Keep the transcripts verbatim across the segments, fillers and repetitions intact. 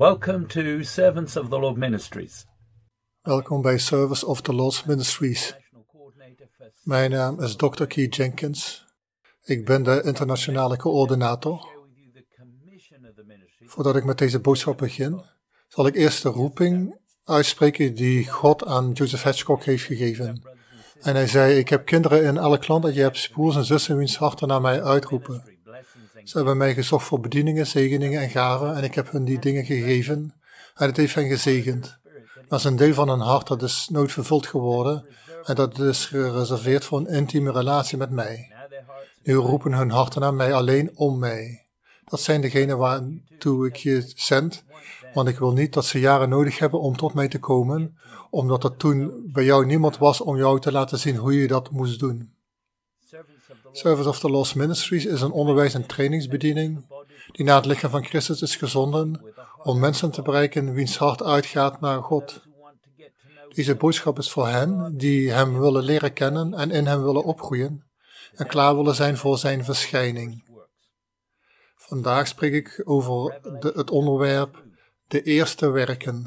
Welcome to Servants of the Lord Ministries. Welkom bij Service of the Lord's Ministries. Mijn naam is dokter Keith Jenkins. Ik ben de internationale coördinator. Voordat ik met deze boodschap begin, zal ik eerst de roeping uitspreken die God aan Joseph Hedgecock heeft gegeven. En hij zei, ik heb kinderen in elk land dat je hebt, broers en zussen wiens harten naar mij uitroepen. Ze hebben mij gezocht voor bedieningen, zegeningen en gaven en ik heb hun die dingen gegeven en het heeft hen gezegend. Dat is een deel van hun hart dat is nooit vervuld geworden en dat is gereserveerd voor een intieme relatie met mij. Nu roepen hun harten naar mij alleen om mij. Dat zijn degenen waartoe ik je zend, want ik wil niet dat ze jaren nodig hebben om tot mij te komen, omdat er toen bij jou niemand was om jou te laten zien hoe je dat moest doen. Service of the Lord's Ministries is een onderwijs- en trainingsbediening die naar het lichaam van Christus is gezonden om mensen te bereiken wiens hart uitgaat naar God. Deze boodschap is voor hen die hem willen leren kennen en in hem willen opgroeien en klaar willen zijn voor zijn verschijning. Vandaag spreek ik over de, het onderwerp de eerste werken.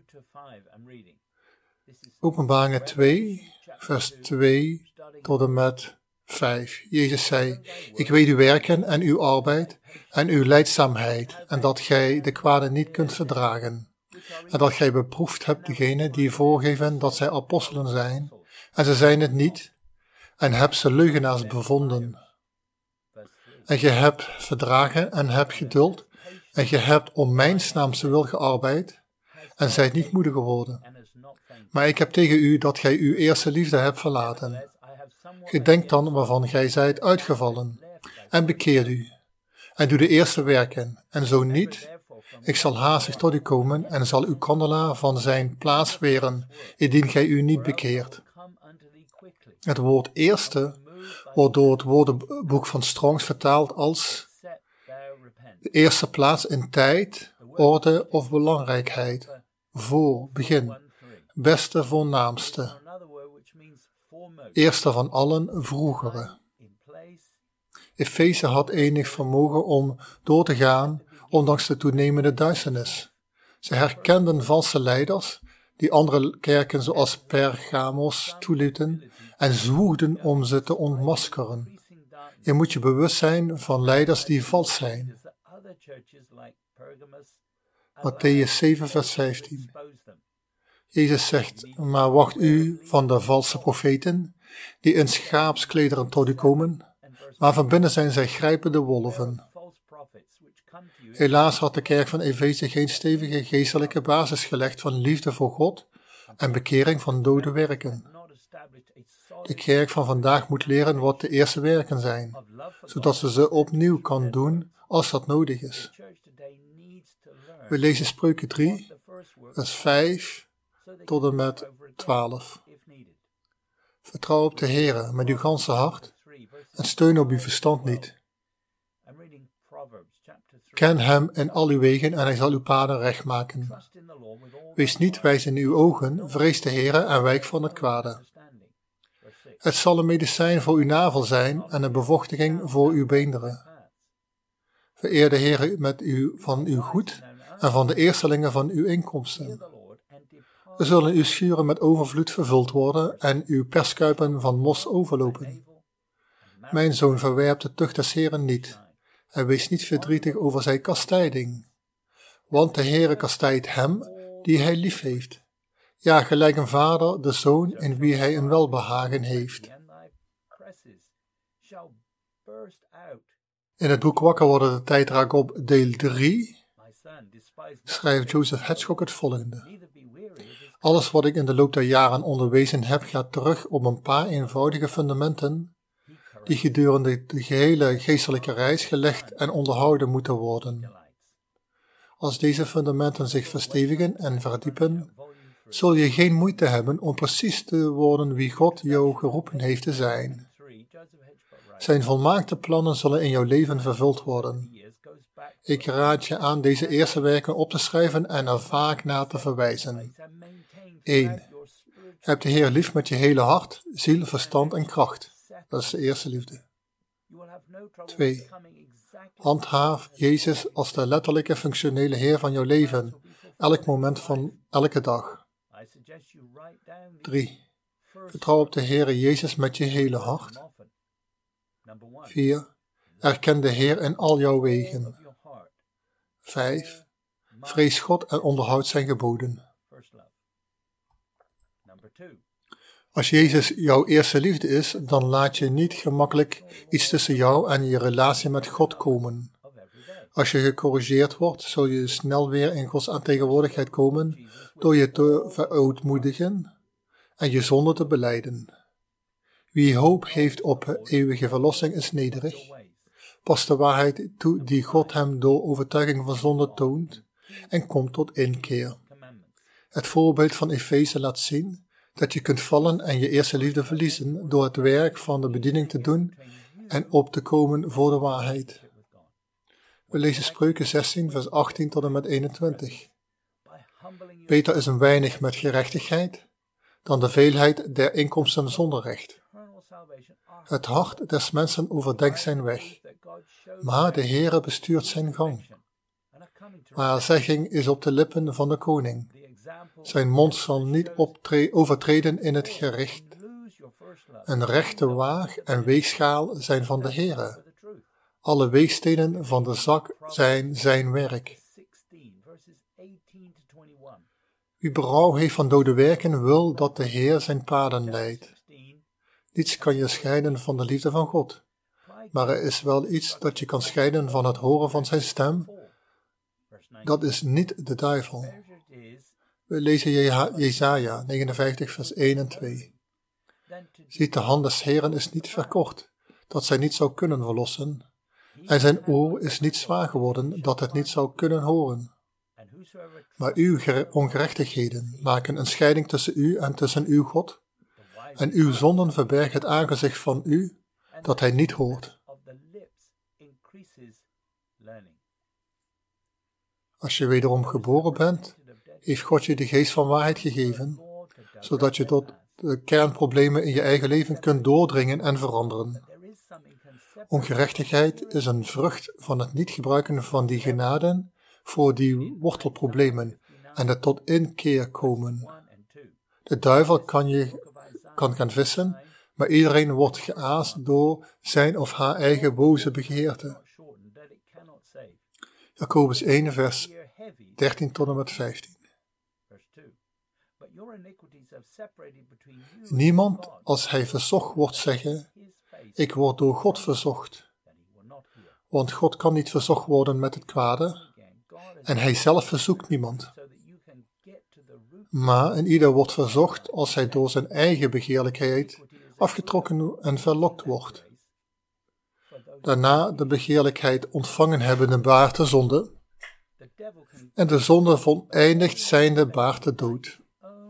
Openbaringen twee, vers twee tot en met vijf. Jezus zei, ik weet uw werken en uw arbeid en uw lijdzaamheid en dat gij de kwade niet kunt verdragen. En dat gij beproefd hebt degenen die voorgeven dat zij apostelen zijn en ze zijn het niet en hebt ze leugenaars bevonden. En je hebt verdragen en hebt geduld en je hebt om mijn naams wil gearbeid en zijt niet moedig geworden. Maar ik heb tegen u dat gij uw eerste liefde hebt verlaten. Gedenk dan waarvan gij zijt uitgevallen, en bekeer u, en doe de eerste werken, en zo niet, ik zal haastig tot u komen, en zal uw kandelaar van zijn plaats weren, indien gij u niet bekeert. Het woord eerste wordt door het woordenboek van Strongs vertaald als de eerste plaats in tijd, orde of belangrijkheid, voor, begin, beste, voornaamste. Eerste van allen, vroegere. Efeze had enig vermogen om door te gaan, ondanks de toenemende duisternis. Ze herkenden valse leiders, die andere kerken zoals Pergamos toelieten, en zwoegden om ze te ontmaskeren. Je moet je bewust zijn van leiders die vals zijn. Mattheüs zeven, vers vijftien. Jezus zegt, maar wacht u van de valse profeten, die in schaapsklederen tot u komen, maar van binnen zijn zij grijpende wolven. Helaas had de kerk van Efeze geen stevige geestelijke basis gelegd van liefde voor God en bekering van dode werken. De kerk van vandaag moet leren wat de eerste werken zijn, zodat ze ze opnieuw kan doen als dat nodig is. We lezen Spreuken drie, vers vijf tot en met twaalf. Vertrouw op de Heere met uw ganse hart en steun op uw verstand niet. Ken hem in al uw wegen en hij zal uw paden recht maken. Wees niet wijs in uw ogen, vrees de Heere en wijk van het kwade. Het zal een medicijn voor uw navel zijn en een bevochtiging voor uw beenderen. Vereer de Heere met u van uw goed en van de eerstelingen van uw inkomsten. Er zullen uw schuren met overvloed vervuld worden en uw perskuipen van mos overlopen. Mijn zoon, verwerp de tucht des Heeren niet, en wees niet verdrietig over zijn kastijding. Want de Heere kastijdt hem die hij lief heeft. Ja, gelijk een vader de zoon in wie hij een welbehagen heeft. In het boek Wakker worden de tijd raak op deel drie schrijft Joseph Hedgecock het volgende. Alles wat ik in de loop der jaren onderwezen heb, gaat terug op een paar eenvoudige fundamenten die gedurende de gehele geestelijke reis gelegd en onderhouden moeten worden. Als deze fundamenten zich verstevigen en verdiepen, zul je geen moeite hebben om precies te worden wie God jou geroepen heeft te zijn. Zijn volmaakte plannen zullen in jouw leven vervuld worden. Ik raad je aan deze eerste werken op te schrijven en er vaak naar te verwijzen. één. Heb de Heer lief met je hele hart, ziel, verstand en kracht. Dat is de eerste liefde. twee. Handhaaf Jezus als de letterlijke functionele Heer van jouw leven, elk moment van elke dag. drie. Vertrouw op de Heere Jezus met je hele hart. vier. Erken de Heer in al jouw wegen. vijf. Vrees God en onderhoud zijn geboden. Als Jezus jouw eerste liefde is, dan laat je niet gemakkelijk iets tussen jou en je relatie met God komen. Als je gecorrigeerd wordt, zul je snel weer in Gods aantegenwoordigheid komen door je te verootmoedigen en je zonde te belijden. Wie hoop heeft op eeuwige verlossing is nederig. Pas de waarheid toe die God hem door overtuiging van zonde toont en komt tot inkeer. Het voorbeeld van Efeze laat zien dat je kunt vallen en je eerste liefde verliezen door het werk van de bediening te doen en op te komen voor de waarheid. We lezen Spreuken zestien, vers achttien tot en met eenentwintig. Beter is een weinig met gerechtigheid dan de veelheid der inkomsten zonder recht. Het hart des mensen overdenkt zijn weg, maar de Heere bestuurt zijn gang. Maar zegging is op de lippen van de koning. Zijn mond zal niet optre- overtreden in het gericht. Een rechte waag en weegschaal zijn van de Heere. Alle weegstenen van de zak zijn zijn werk. Wie berouw heeft van dode werken, wil dat de Heer zijn paden leidt. Niets kan je scheiden van de liefde van God, maar er is wel iets dat je kan scheiden van het horen van zijn stem. Dat is niet de duivel. We lezen Jesaja negenenvijftig, vers één en twee. Ziet, de hand des Heeren is niet verkort, dat zij niet zou kunnen verlossen, en zijn oor is niet zwaar geworden, dat het niet zou kunnen horen. Maar uw ongerechtigheden maken een scheiding tussen u en tussen uw God, en uw zonden verbergen het aangezicht van u, dat hij niet hoort. Als je wederom geboren bent, heeft God je de geest van waarheid gegeven, zodat je tot de kernproblemen in je eigen leven kunt doordringen en veranderen. Ongerechtigheid is een vrucht van het niet gebruiken van die genaden voor die wortelproblemen en het tot inkeer komen. De duivel kan je kan gaan vissen, maar iedereen wordt geaast door zijn of haar eigen boze begeerte. Jacobus één, vers dertien tot en met vijftien. Niemand, als hij verzocht wordt, zeggen, ik word door God verzocht. Want God kan niet verzocht worden met het kwade, en hij zelf verzoekt niemand. Maar een ieder wordt verzocht als hij door zijn eigen begeerlijkheid afgetrokken en verlokt wordt. Daarna de begeerlijkheid ontvangen hebbende baart de zonde, en de zonde voleindigd zijnde baart de dood.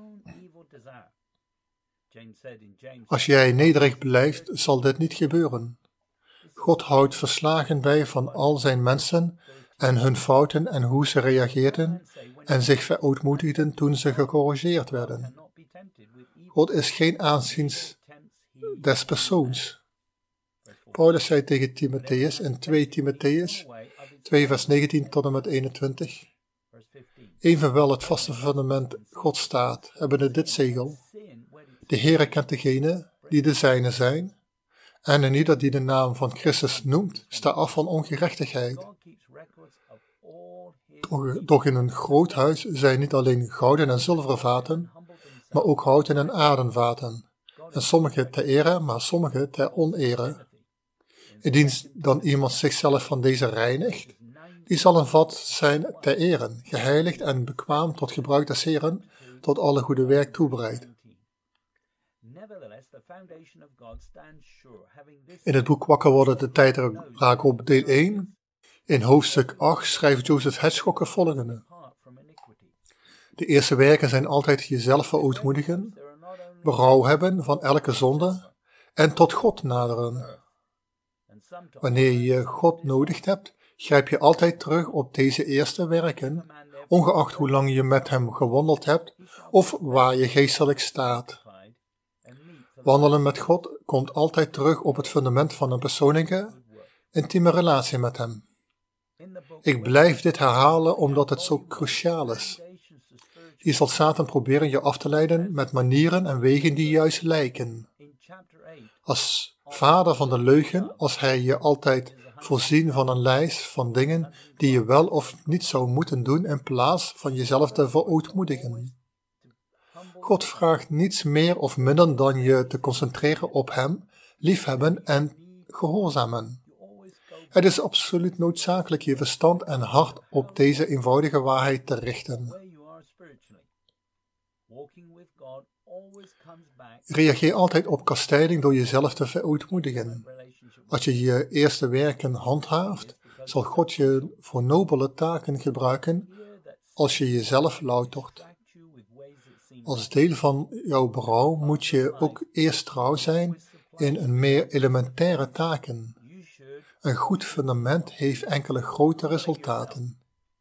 Als jij nederig blijft, zal dit niet gebeuren. God houdt verslagen bij van al zijn mensen en hun fouten en hoe ze reageerden en zich verootmoedigden toen ze gecorrigeerd werden. God is geen aanziens des persoons. Paulus zei tegen Timotheus in twee Timotheus twee vers negentien tot en met eenentwintig. Evenwel het vaste fundament God staat, hebbende dit zegel. De Heere kent degene die de zijne zijn, en een ieder die de naam van Christus noemt, sta af van ongerechtigheid. Doch, doch in een groot huis zijn niet alleen gouden en zilveren vaten, maar ook houten en aarden vaten, en sommige ter ere, maar sommige ter onere. Indien dan iemand zichzelf van deze reinigt, die zal een vat zijn ter ere, geheiligd en bekwaam tot gebruik des Heeren, tot alle goede werk toebereid. In het boek Wakker worden, de tijd raak op deel één, in hoofdstuk acht schrijft Joseph Hedgecock het volgende. De eerste werken zijn altijd jezelf verootmoedigen, berouw hebben van elke zonde en tot God naderen. Wanneer je God nodig hebt, grijp je altijd terug op deze eerste werken, ongeacht hoe lang je met hem gewandeld hebt of waar je geestelijk staat. Wandelen met God komt altijd terug op het fundament van een persoonlijke, intieme relatie met Hem. Ik blijf dit herhalen omdat het zo cruciaal is. Hier zal Satan proberen je af te leiden met manieren en wegen die juist lijken. Als vader van de leugen, als hij je altijd voorzien van een lijst van dingen die je wel of niet zou moeten doen in plaats van jezelf te verootmoedigen. God vraagt niets meer of minder dan je te concentreren op Hem, liefhebben en gehoorzamen. Het is absoluut noodzakelijk je verstand en hart op deze eenvoudige waarheid te richten. Reageer altijd op kastijding door jezelf te verootmoedigen. Als je je eerste werken handhaaft, zal God je voor nobele taken gebruiken als je jezelf loutert. Als deel van jouw berouw moet je ook eerst trouw zijn in een meer elementaire taken. Een goed fundament heeft enkele grote resultaten.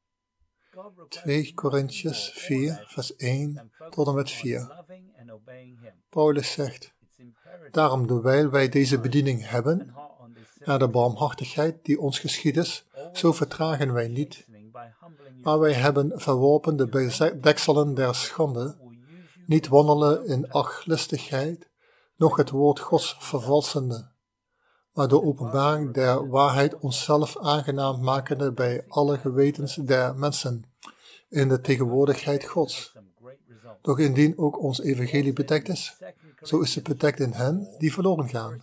twee Korintiërs vier, vers één tot en met vier. Paulus zegt, daarom terwijl wij deze bediening hebben, naar de barmhartigheid die ons geschied is, zo vertragen wij niet. Maar wij hebben verworpen de bedekselen der schande, niet wandelen in arglistigheid, noch het woord Gods vervalsende, maar de openbaring der waarheid onszelf aangenaam makende bij alle gewetens der mensen, in de tegenwoordigheid Gods. Doch indien ook ons evangelie bedekt is, zo is het bedekt in hen die verloren gaan,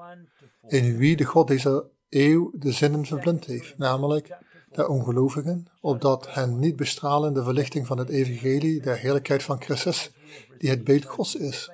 in wie de God deze eeuw de zinnen verblind heeft, namelijk de ongelovigen, opdat hen niet bestralen de verlichting van het evangelie der heerlijkheid van Christus, die het beeld Gods is.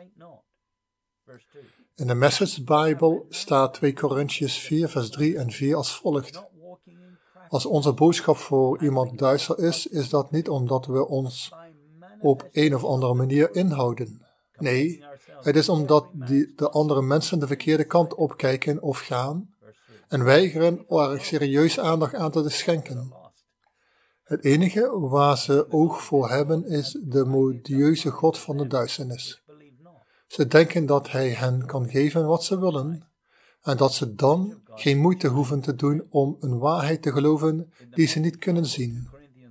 In de Message Bible staat twee Korintiërs vier, vers drie en vier als volgt. Als onze boodschap voor iemand duister is, is dat niet omdat we ons op een of andere manier inhouden. Nee, het is omdat die, de andere mensen de verkeerde kant opkijken of gaan en weigeren er serieus aandacht aan te schenken. Het enige waar ze oog voor hebben is de modieuze God van de duisternis. Ze denken dat hij hen kan geven wat ze willen en dat ze dan geen moeite hoeven te doen om een waarheid te geloven die ze niet kunnen zien.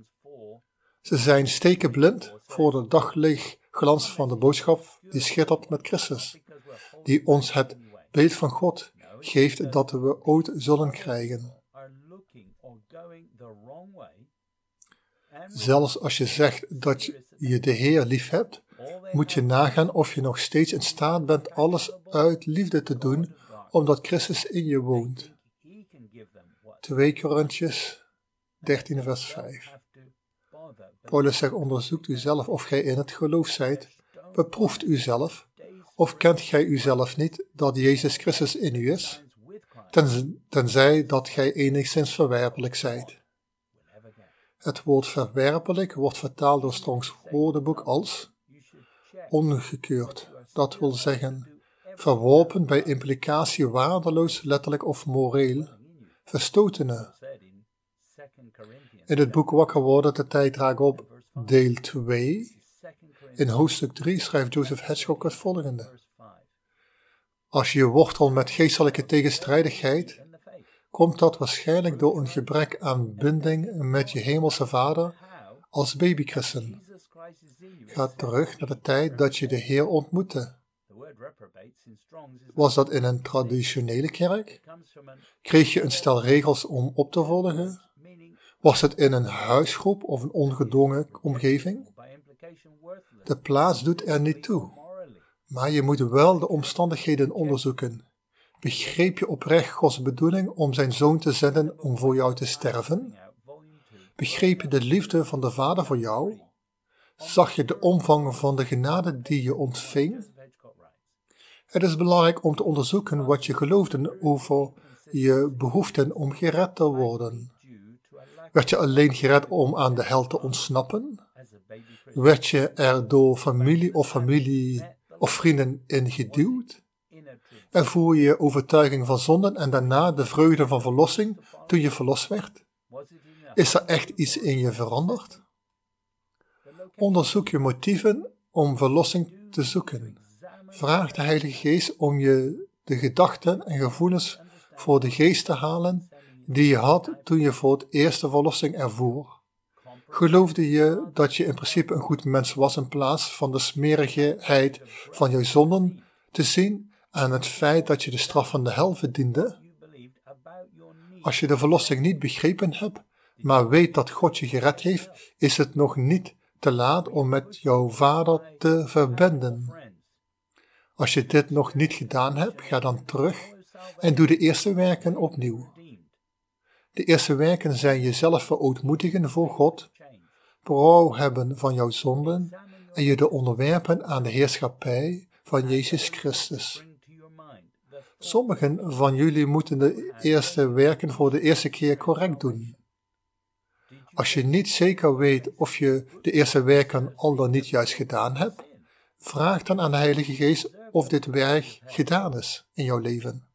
Ze zijn stekenblind voor de daglichtglans van de boodschap die schittert met Christus, die ons het beeld van God geeft dat we ooit zullen krijgen. Zelfs als je zegt dat je de Heer lief hebt, moet je nagaan of je nog steeds in staat bent alles uit liefde te doen, omdat Christus in je woont. twee Korintiërs dertien vers vijf. Paulus zegt, onderzoekt u zelf of gij in het geloof zijt, beproeft u zelf, of kent gij uzelf niet dat Jezus Christus in u is, ten, tenzij dat gij enigszins verwerpelijk zijt. Het woord verwerpelijk wordt vertaald door Strongs woordenboek als ongekeurd, dat wil zeggen verworpen bij implicatie waardeloos, letterlijk of moreel, verstotene. In het boek Wakker worden, de tijd raakt op, deel twee. In hoofdstuk drie schrijft Joseph Hedgecock het volgende. Als je wortelt met geestelijke tegenstrijdigheid, komt dat waarschijnlijk door een gebrek aan binding met je hemelse vader als babychristen. Ga terug naar de tijd dat je de Heer ontmoette. Was dat in een traditionele kerk? Kreeg je een stel regels om op te volgen? Was het in een huisgroep of een ongedwongen omgeving? De plaats doet er niet toe, maar je moet wel de omstandigheden onderzoeken. Begreep je oprecht Gods bedoeling om zijn zoon te zenden om voor jou te sterven? Begreep je de liefde van de Vader voor jou? Zag je de omvang van de genade die je ontving? Het is belangrijk om te onderzoeken wat je geloofde over je behoeften om gered te worden. Werd je alleen gered om aan de hel te ontsnappen? Werd je er door familie of familie of vrienden in geduwd? Ervoer je overtuiging van zonden en daarna de vreugde van verlossing toen je verlost werd? Is er echt iets in je veranderd? Onderzoek je motieven om verlossing te zoeken. Vraag de Heilige Geest om je de gedachten en gevoelens voor de geest te halen die je had toen je voor het eerst de verlossing ervoer. Geloofde je dat je in principe een goed mens was in plaats van de smerigheid van jouw zonden te zien en het feit dat je de straf van de hel verdiende? Als je de verlossing niet begrepen hebt, maar weet dat God je gered heeft, is het nog niet te laat om met jouw Vader te verbinden. Als je dit nog niet gedaan hebt, ga dan terug en doe de eerste werken opnieuw. De eerste werken zijn jezelf verootmoedigen voor God, berouw hebben van jouw zonden en je de onderwerpen aan de heerschappij van Jezus Christus. Sommigen van jullie moeten de eerste werken voor de eerste keer correct doen. Als je niet zeker weet of je de eerste werken al dan niet juist gedaan hebt, vraag dan aan de Heilige Geest of dit werk gedaan is in jouw leven.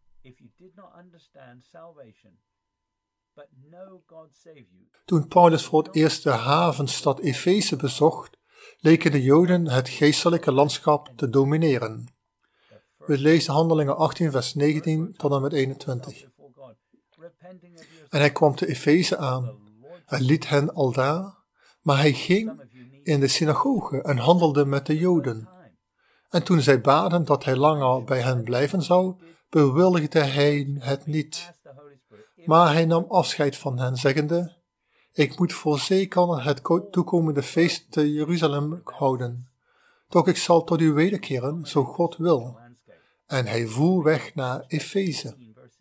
Toen Paulus voor het eerst de havenstad Efeze bezocht, leken de Joden het geestelijke landschap te domineren. We lezen Handelingen achttien vers negentien tot en met eenentwintig. En hij kwam te Efeze aan. Hij liet hen aldaar, maar hij ging in de synagoge en handelde met de Joden. En toen zij baden dat hij langer bij hen blijven zou, bewilligde hij het niet. Maar hij nam afscheid van hen, zeggende: Ik moet voorzeker het toekomende feest te Jeruzalem houden. Doch ik zal tot u wederkeren, zo God wil. En hij voer weg naar Efeze.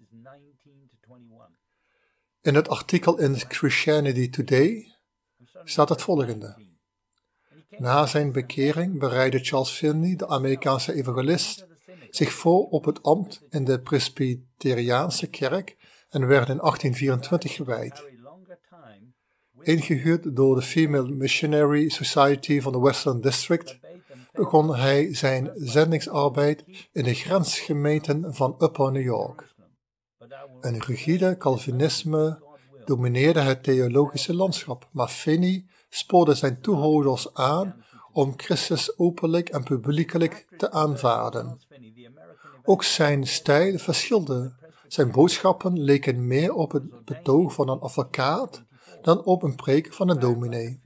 In het artikel in Christianity Today staat het volgende. Na zijn bekering bereidde Charles Finney, de Amerikaanse evangelist, zich voor op het ambt in de Presbyteriaanse kerk en werd in achttien vierentwintig gewijd. Ingehuurd door de Female Missionary Society van de Western District, begon hij zijn zendingsarbeid in de grensgemeenten van Upper New York. Een rigide Calvinisme domineerde het theologische landschap, maar Finney spoorde zijn toehoorders aan om Christus openlijk en publiekelijk te aanvaarden. Ook zijn stijl verschilde. Zijn boodschappen leken meer op het betoog van een advocaat dan op een preek van een dominee.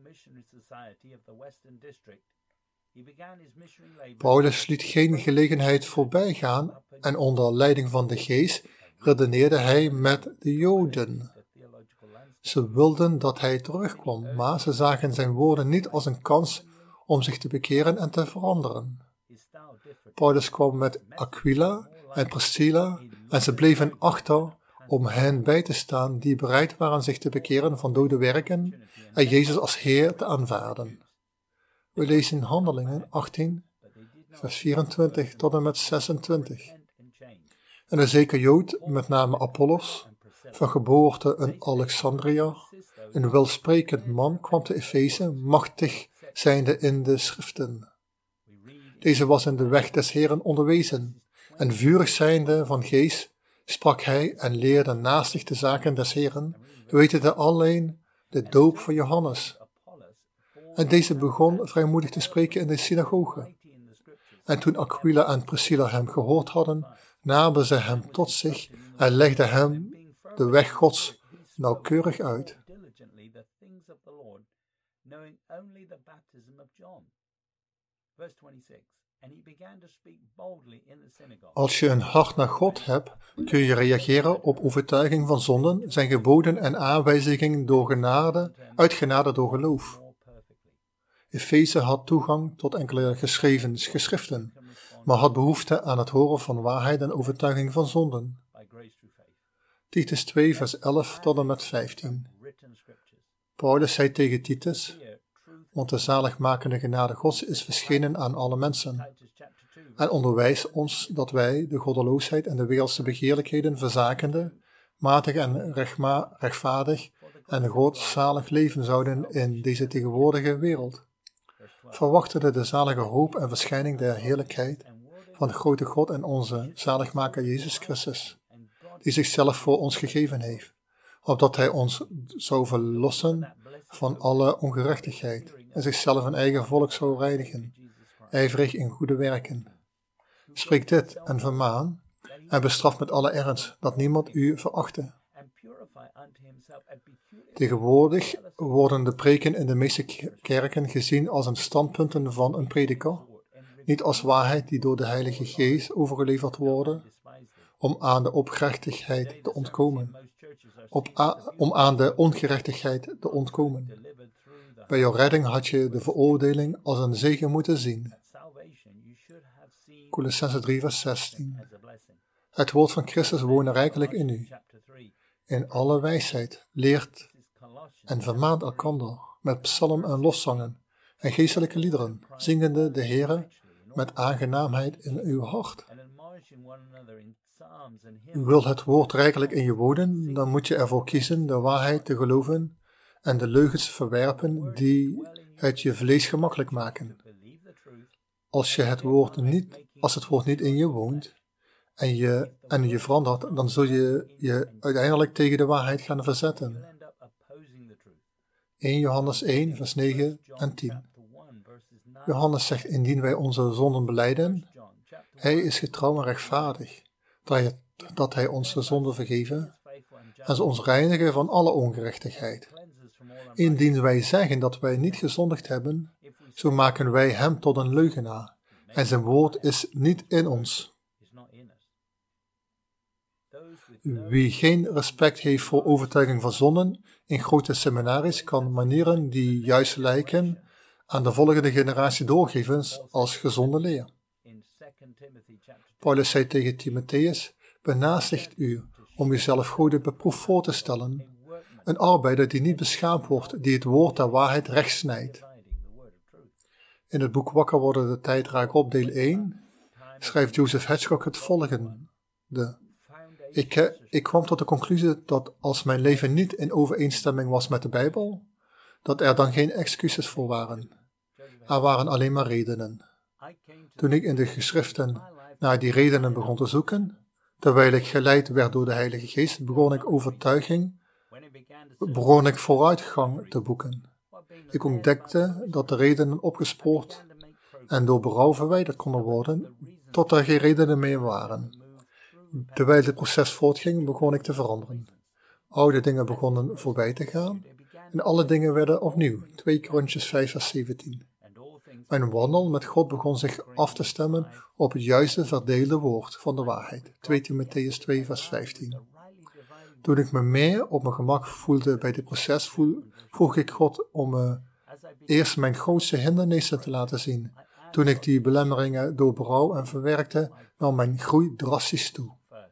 Paulus liet geen gelegenheid voorbij gaan en onder leiding van de Geest redeneerde hij met de Joden. Ze wilden dat hij terugkwam, maar ze zagen zijn woorden niet als een kans om zich te bekeren en te veranderen. Paulus kwam met Aquila en Priscilla en ze bleven achter om hen bij te staan die bereid waren zich te bekeren van dode werken en Jezus als Heer te aanvaarden. We lezen in Handelingen achttien, vers vierentwintig tot en met zesentwintig. En een zeker Jood, met name Apollos, van geboorte in Alexandria, een welsprekend man, kwam te Efeze, machtig zijnde in de schriften. Deze was in de weg des Heeren onderwezen, en vurig zijnde van geest, sprak hij en leerde naastig de zaken des Heeren, wetende alleen de doop van Johannes. En deze begon vrijmoedig te spreken in de synagoge. En toen Aquila en Priscilla hem gehoord hadden, namen ze hem tot zich en legden hem de weg Gods nauwkeurig uit. Als je een hart naar God hebt, kun je reageren op overtuiging van zonden, zijn geboden en aanwijzingen door genade, uit genade door geloof. Efeze had toegang tot enkele geschreven geschriften, maar had behoefte aan het horen van waarheid en overtuiging van zonden. Titus twee, vers elf tot en met vijftien. Paulus zei tegen Titus, want de zaligmakende genade Gods is verschenen aan alle mensen, en onderwijst ons dat wij de goddeloosheid en de wereldse begeerlijkheden verzakende, matig en rechtma- rechtvaardig en een godzalig leven zouden in deze tegenwoordige wereld. Verwachtende de zalige hoop en verschijning der heerlijkheid van de grote God en onze zaligmaker Jezus Christus, die zichzelf voor ons gegeven heeft, opdat hij ons zou verlossen van alle ongerechtigheid en zichzelf een eigen volk zou reinigen, ijverig in goede werken. Spreek dit en vermaan en bestraf met alle ernst dat niemand u verachte. Tegenwoordig worden de preken in de meeste kerken gezien als een standpunten van een prediker, niet als waarheid die door de Heilige Geest overgeleverd worden, om aan de ongerechtigheid te ontkomen. Op a- om aan de ongerechtigheid te ontkomen. Bij jouw redding had je de veroordeling als een zegen moeten zien. Colossenzen drie vers zestien. Het woord van Christus woont rijkelijk in u. In alle wijsheid leert en vermaant elkander met psalmen en lofzangen en geestelijke liederen, zingende de Heere met aangenaamheid in uw hart. Wil het woord rijkelijk in je wonen, dan moet je ervoor kiezen de waarheid te geloven en de leugens te verwerpen die het je vlees gemakkelijk maken. Als, je het, woord niet, als het woord niet in je woont en je, en je verandert, dan zul je je uiteindelijk tegen de waarheid gaan verzetten. eerste Johannes één vers negen en tien. Johannes zegt, indien wij onze zonden belijden, hij is getrouw en rechtvaardig, dat hij, dat hij onze zonden vergeven en ze ons reinigen van alle ongerechtigheid. Indien wij zeggen dat wij niet gezondigd hebben, zo maken wij hem tot een leugenaar en zijn woord is niet in ons. Wie geen respect heeft voor overtuiging van zonden in grote seminaries kan manieren die juist lijken aan de volgende generatie doorgeven als gezonde leer. Paulus zei tegen Timotheus, benaasticht u om uzelf Gode beproefd voor te stellen, een arbeider die niet beschaamd wordt, die het woord der waarheid rechtsnijdt. In het boek Wakker worden de tijd raakt op deel één schrijft Joseph Hedgecock het volgende. Ik, ik kwam tot de conclusie dat als mijn leven niet in overeenstemming was met de Bijbel, dat er dan geen excuses voor waren. Er waren alleen maar redenen. Toen ik in de geschriften naar die redenen begon te zoeken, terwijl ik geleid werd door de Heilige Geest, begon ik overtuiging, begon ik vooruitgang te boeken. Ik ontdekte dat de redenen opgespoord en door berouw verwijderd konden worden, tot er geen redenen meer waren. Terwijl het proces voortging, begon ik te veranderen. Oude dingen begonnen voorbij te gaan en alle dingen werden opnieuw. tweede Korintiërs vijf vers zeventien. Mijn wandel met God begon zich af te stemmen op het juiste verdeelde woord van de waarheid. tweede Timotheus twee vers vijftien. Toen ik me meer op mijn gemak voelde bij dit proces, vroeg ik God om me eerst mijn grootste hindernissen te laten zien. Toen ik die belemmeringen door berouw en verwerkte, nam mijn groei drastisch toe.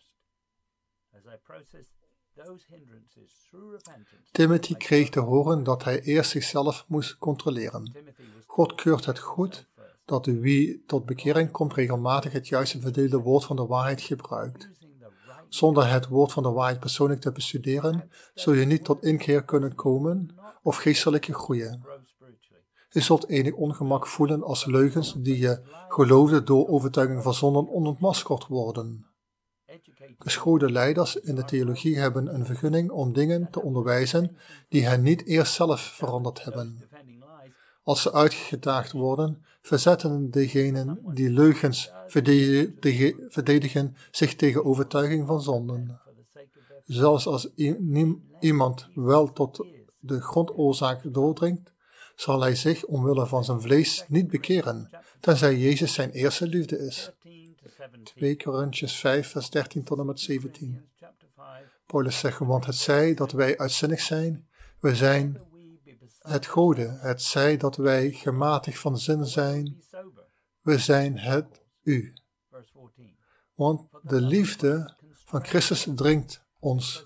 Timothy kreeg te horen dat hij eerst zichzelf moest controleren. God keurt het goed dat wie tot bekering komt regelmatig het juiste verdeelde woord van de waarheid gebruikt. Zonder het woord van de waarheid persoonlijk te bestuderen, zul je niet tot inkeer kunnen komen of geestelijke groeien. Je zult enig ongemak voelen als leugens die je geloofde door overtuiging van zonden onontmaskerd worden. Geschoolde leiders in de theologie hebben een vergunning om dingen te onderwijzen die hen niet eerst zelf veranderd hebben. Als ze uitgedaagd worden, verzetten degenen die leugens verdedigen zich tegen overtuiging van zonden. Zelfs als iemand wel tot de grondoorzaak doordringt, zal hij zich omwille van zijn vlees niet bekeren, tenzij Jezus zijn eerste liefde is. tweede Korintiërs vijf vers dertien tot en met zeventien. Paulus zegt, want het zij dat wij uitzinnig zijn, we zijn het Gode, het zij dat wij gematigd van zin zijn, we zijn het u. Want de liefde van Christus dringt ons.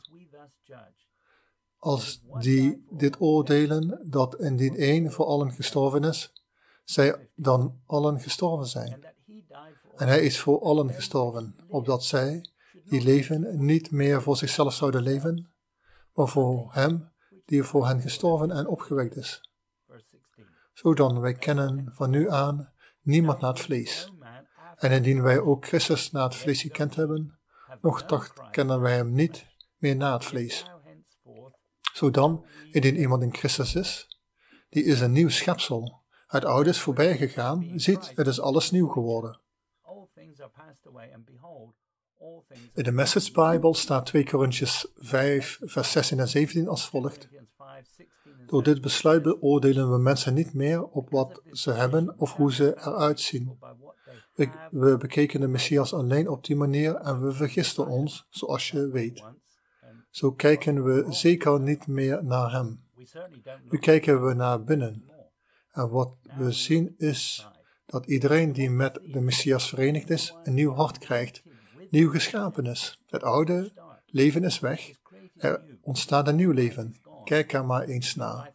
Als die dit oordelen, dat indien één voor allen gestorven is, zij dan allen gestorven zijn. En hij is voor allen gestorven, opdat zij, die leven, niet meer voor zichzelf zouden leven, maar voor hem, die voor hen gestorven en opgewekt is. Zodan wij kennen van nu aan niemand naar het vlees. En indien wij ook Christus naar het vlees gekend hebben, nochtans kennen wij hem niet meer naar het vlees. Zodan, indien iemand in Christus is, die is een nieuw schepsel. Het oude is voorbij gegaan, ziet, het is alles nieuw geworden. In de Message Bible staat twee Korintiërs vijf, vers zestien en zeventien als volgt. Door dit besluit beoordelen we mensen niet meer op wat ze hebben of hoe ze eruit zien. We, we bekeken de Messias alleen op die manier en we vergisten ons, zoals je weet. Zo kijken we zeker niet meer naar hem. Nu kijken we naar binnen. En wat we zien is dat iedereen die met de Messias verenigd is, een nieuw hart krijgt, nieuw geschapen is. Het oude leven is weg. Er ontstaat een nieuw leven. Kijk er maar eens naar.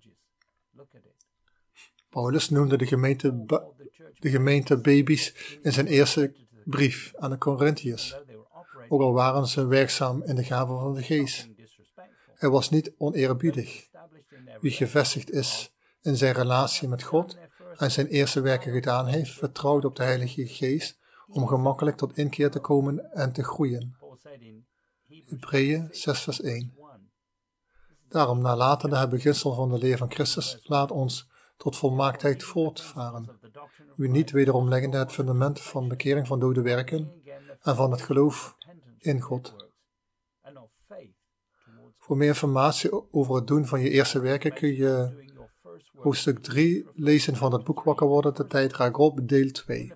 Paulus noemde de gemeente, ba- de gemeente baby's in zijn eerste brief aan de Korintiërs, ook al waren ze werkzaam in de gaven van de geest. Hij was niet oneerbiedig. Wie gevestigd is in zijn relatie met God en zijn eerste werken gedaan heeft, vertrouwt op de Heilige Geest om gemakkelijk tot inkeer te komen en te groeien. Hebreeën zes vers één. Daarom, nalatende het beginsel van de leer van Christus, laat ons tot volmaaktheid voortvaren. Wie niet wederom leggende het fundament van bekering van dode werken en van het geloof in God. Voor meer informatie over het doen van je eerste werken kun je hoofdstuk drie lezen van het boek Wakker worden, de tijd raakt op, deel twee.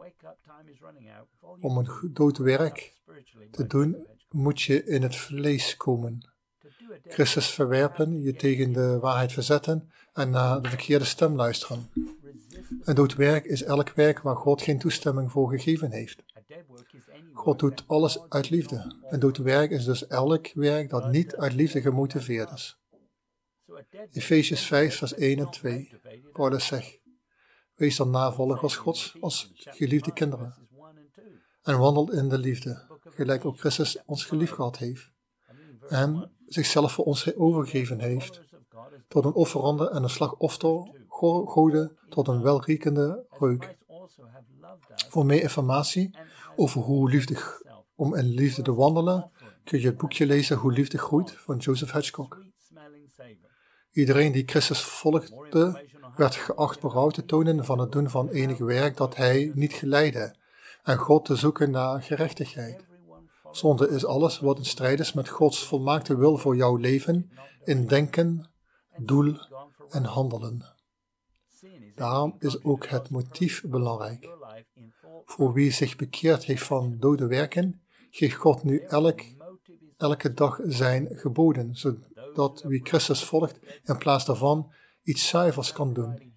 Om een dood werk te doen, moet je in het vlees komen. Christus verwerpen, je tegen de waarheid verzetten en naar de verkeerde stem luisteren. Een dood werk is elk werk waar God geen toestemming voor gegeven heeft. God doet alles uit liefde. Een dood werk is dus elk werk dat niet uit liefde gemotiveerd is. Efesiërs vijf vers één en twee. Paulus zegt, wees dan navolgers Gods als geliefde kinderen. En wandel in de liefde, gelijk ook Christus ons geliefd gehad heeft. En zichzelf voor ons overgegeven heeft, tot een offerande en een slagoffer goden tot een welriekende reuk. Voor meer informatie over hoe liefde, om in liefde te wandelen, kun je het boekje lezen Hoe liefde groeit van Joseph Hitchcock. Iedereen die Christus volgde, werd geacht berouw te tonen van het doen van enig werk dat hij niet geleidde, en God te zoeken naar gerechtigheid. Zonde is alles wat in strijd is met Gods volmaakte wil voor jouw leven, in denken, doel en handelen. Daarom is ook het motief belangrijk. Voor wie zich bekeerd heeft van dode werken, geeft God nu elk, elke dag zijn geboden, zodat wie Christus volgt in plaats daarvan iets zuivers kan doen.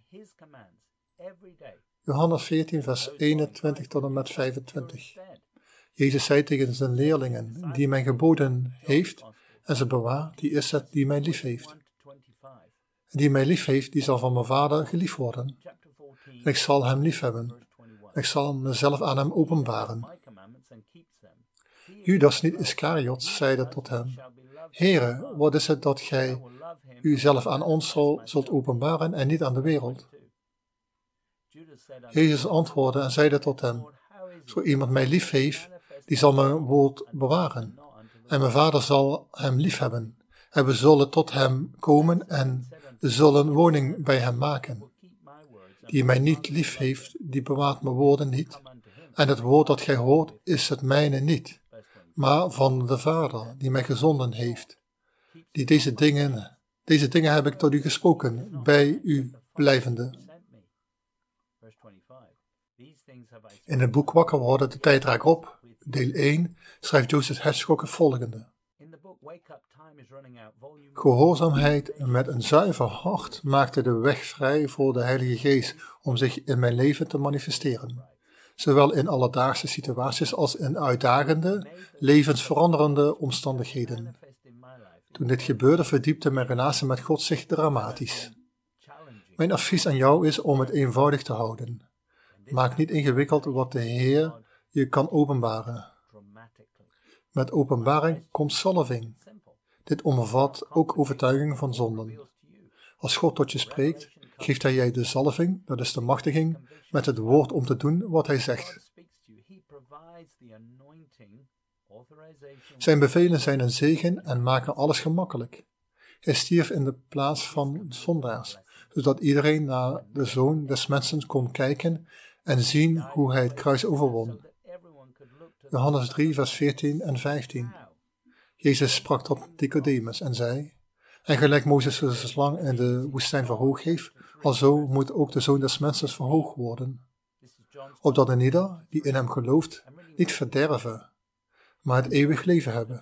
Johannes veertien vers eenentwintig tot en met vijfentwintig. Jezus zei tegen zijn leerlingen, die mijn geboden heeft en ze bewaart, die is het die mij lief heeft. En die mij lief heeft, die zal van mijn Vader geliefd worden. En ik zal hem lief hebben. En ik zal mezelf aan hem openbaren. Judas, niet Iscariot, zeide tot hem, Heere, wat is het dat gij uzelf aan ons zal, zult openbaren en niet aan de wereld? Jezus antwoordde en zeide tot hem, zo iemand mij lief heeft, die zal mijn woord bewaren. En mijn Vader zal hem lief hebben. En we zullen tot hem komen en zullen woning bij hem maken. Die mij niet lief heeft, die bewaart mijn woorden niet. En het woord dat gij hoort, is het mijne niet, maar van de Vader, die mij gezonden heeft. Die deze dingen, deze dingen heb ik tot u gesproken, bij u blijvende. In het boek Wakker worden, de tijd raakt op, deel één, schrijft Joseph Hitchcock het volgende. Gehoorzaamheid met een zuiver hart maakte de weg vrij voor de Heilige Geest om zich in mijn leven te manifesteren. Zowel in alledaagse situaties als in uitdagende, levensveranderende omstandigheden. Toen dit gebeurde, verdiepte mijn relatie met God zich dramatisch. Mijn advies aan jou is om het eenvoudig te houden. Maak niet ingewikkeld wat de Heer je kan openbaren. Met openbaring komt salving. Dit omvat ook overtuiging van zonden. Als God tot je spreekt, geeft hij jij de zalving, dat is de machtiging, met het woord om te doen wat hij zegt. Zijn bevelen zijn een zegen en maken alles gemakkelijk. Hij stierf in de plaats van zondaars, zodat iedereen naar de Zoon des Mensen kon kijken en zien hoe hij het kruis overwon. Johannes drie, vers veertien en vijftien. Jezus sprak tot Nicodemus en zei: En gelijk Mozes de slang in de woestijn verhoogd heeft, alzo moet ook de Zoon des Mensen verhoogd worden, opdat een ieder die in hem gelooft niet verderven, maar het eeuwig leven hebben.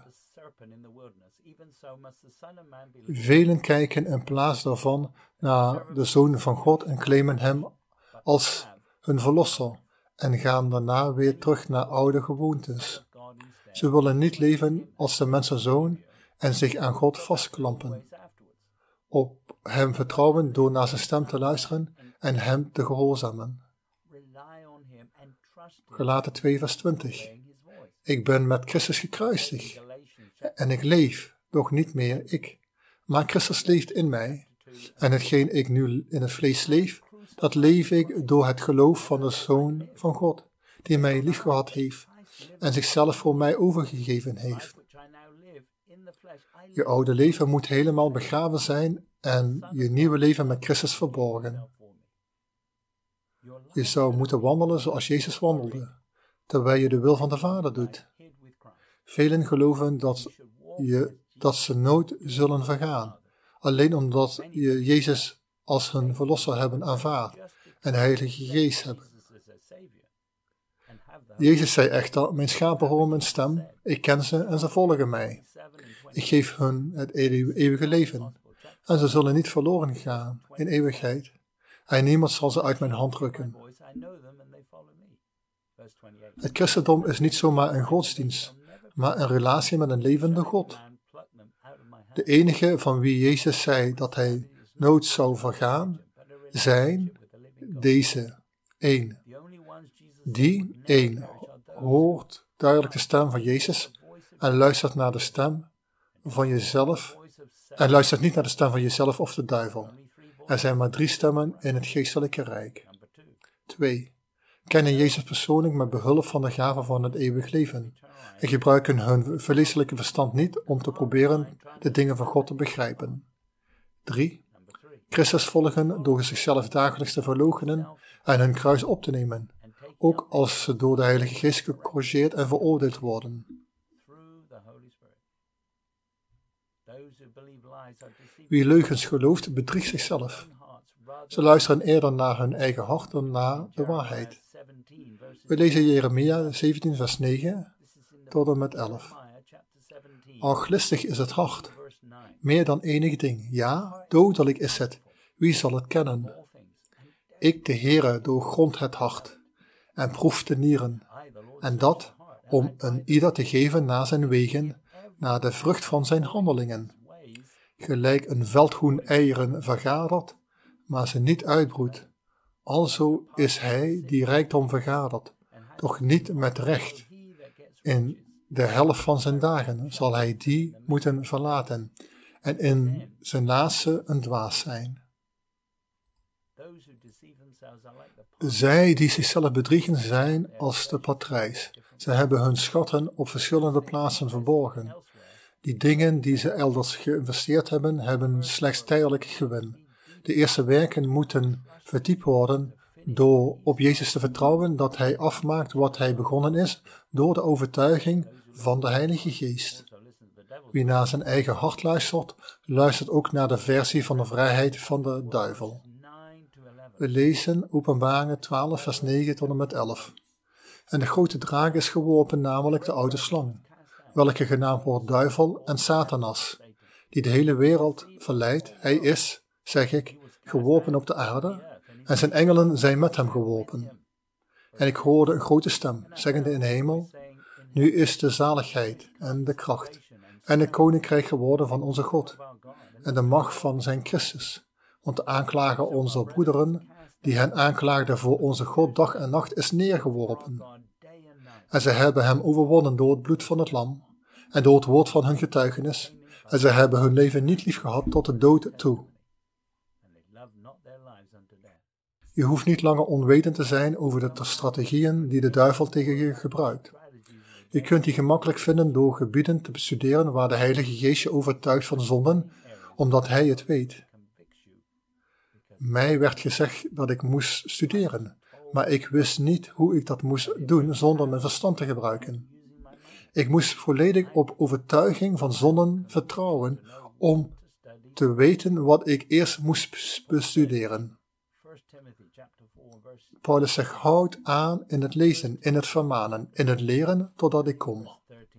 Velen kijken in plaats daarvan naar de Zoon van God en claimen hem als hun verlosser en gaan daarna weer terug naar oude gewoontes. Ze willen niet leven als de mensenzoon en zich aan God vastklampen. Op hem vertrouwen door naar zijn stem te luisteren en hem te gehoorzamen. Galaten twee, vers twintig. Ik ben met Christus gekruisigd en ik leef, doch niet meer ik, maar Christus leeft in mij. En hetgeen ik nu in het vlees leef, dat leef ik door het geloof van de Zoon van God, die mij liefgehad heeft en zichzelf voor mij overgegeven heeft. Je oude leven moet helemaal begraven zijn en je nieuwe leven met Christus verborgen. Je zou moeten wandelen zoals Jezus wandelde, terwijl je de wil van de Vader doet. Velen geloven dat, je, dat ze nooit zullen vergaan, alleen omdat je Jezus als hun verlosser hebben aanvaard en de Heilige Geest hebben. Jezus zei echter: Mijn schapen horen mijn stem, ik ken ze en ze volgen mij. Ik geef hun het eeuwige leven en ze zullen niet verloren gaan in eeuwigheid en niemand zal ze uit mijn hand rukken. Het christendom is niet zomaar een godsdienst, maar een relatie met een levende God. De enige van wie Jezus zei dat hij nooit zou vergaan, zijn deze één. Die één hoort duidelijk de stem van Jezus en luistert naar de stem van jezelf en luistert niet naar de stem van jezelf of de duivel. Er zijn maar drie stemmen in het geestelijke rijk. Twee. Kennen Jezus persoonlijk met behulp van de gave van het eeuwig leven en gebruiken hun vleeselijke verstand niet om te proberen de dingen van God te begrijpen. Drie. Christus volgen door zichzelf dagelijks te verloochenen en hun kruis op te nemen, ook als ze door de Heilige Geest gecorrigeerd en veroordeeld worden. Wie leugens gelooft, bedriegt zichzelf. Ze luisteren eerder naar hun eigen hart dan naar de waarheid. We lezen Jeremia zeventien vers negen tot en met elf. Ach, listig is het hart, meer dan enig ding. Ja, dodelijk is het. Wie zal het kennen? Ik, de Heere, doorgrond het hart en proef de nieren, en dat om een ieder te geven naar zijn wegen, naar de vrucht van zijn handelingen. Gelijk een veldhoen eieren vergadert, maar ze niet uitbroedt. Alzo is hij die rijkdom vergadert, doch niet met recht. In de helft van zijn dagen zal hij die moeten verlaten, en in zijn laatste een dwaas zijn. Zij die zichzelf bedriegen zijn als de patrijs. Ze hebben hun schatten op verschillende plaatsen verborgen. Die dingen die ze elders geïnvesteerd hebben, hebben slechts tijdelijk gewin. De eerste werken moeten verdiept worden door op Jezus te vertrouwen dat hij afmaakt wat hij begonnen is door de overtuiging van de Heilige Geest. Wie naar zijn eigen hart luistert, luistert ook naar de versie van de vrijheid van de duivel. We lezen Openbaringen twaalf vers negen tot en met elf. En de grote draak is geworpen, namelijk de oude slang, welke genaamd wordt duivel en Satanas, die de hele wereld verleidt. Hij is, zeg ik, geworpen op de aarde, en zijn engelen zijn met hem geworpen. En ik hoorde een grote stem, zeggende in de hemel: Nu is de zaligheid en de kracht en het koninkrijk geworden van onze God en de macht van zijn Christus. Want de aanklager onze broederen, die hen aanklaagde voor onze God dag en nacht, is neergeworpen. En zij hebben hem overwonnen door het bloed van het lam en door het woord van hun getuigenis. En zij hebben hun leven niet lief gehad tot de dood toe. Je hoeft niet langer onwetend te zijn over de strategieën die de duivel tegen je gebruikt. Je kunt die gemakkelijk vinden door gebieden te bestuderen waar de Heilige Geest je overtuigt van zonden, omdat hij het weet. Mij werd gezegd dat ik moest studeren, maar ik wist niet hoe ik dat moest doen zonder mijn verstand te gebruiken. Ik moest volledig op overtuiging van zonden vertrouwen om te weten wat ik eerst moest bestuderen. Paulus zegt, houd aan in het lezen, in het vermanen, in het leren, totdat ik kom.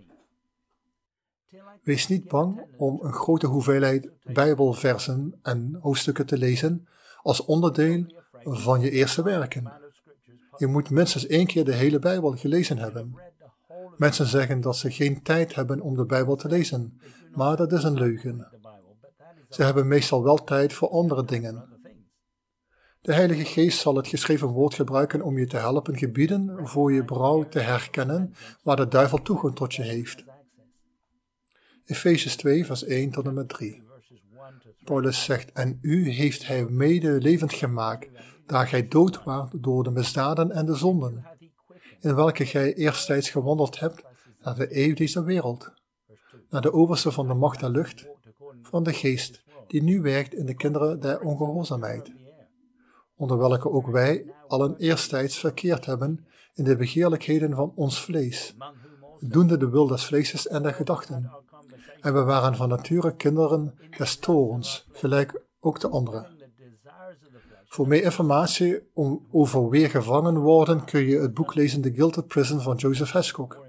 Wees niet bang om een grote hoeveelheid Bijbelversen en hoofdstukken te lezen als onderdeel van je eerste werken. Je moet minstens één keer de hele Bijbel gelezen hebben. Mensen zeggen dat ze geen tijd hebben om de Bijbel te lezen, maar dat is een leugen. Ze hebben meestal wel tijd voor andere dingen. De Heilige Geest zal het geschreven woord gebruiken om je te helpen gebieden voor je brouw te herkennen waar de duivel toegang tot je heeft. Efesiërs twee, vers één tot en met drie. Paulus zegt, en u heeft hij mede levend gemaakt, daar gij dood waart door de misdaden en de zonden, in welke gij eersttijds gewandeld hebt naar de eeuw deze wereld, naar de overste van de macht der lucht, van de geest, die nu werkt in de kinderen der ongehoorzaamheid, onder welke ook wij allen eersttijds verkeerd hebben in de begeerlijkheden van ons vlees, doende de wil des vleeses en der gedachten. En we waren van nature kinderen des toorns, gelijk ook de anderen. Voor meer informatie om over weer gevangen worden kun je het boek lezen The Gilded Prison van Joseph Hitchcock.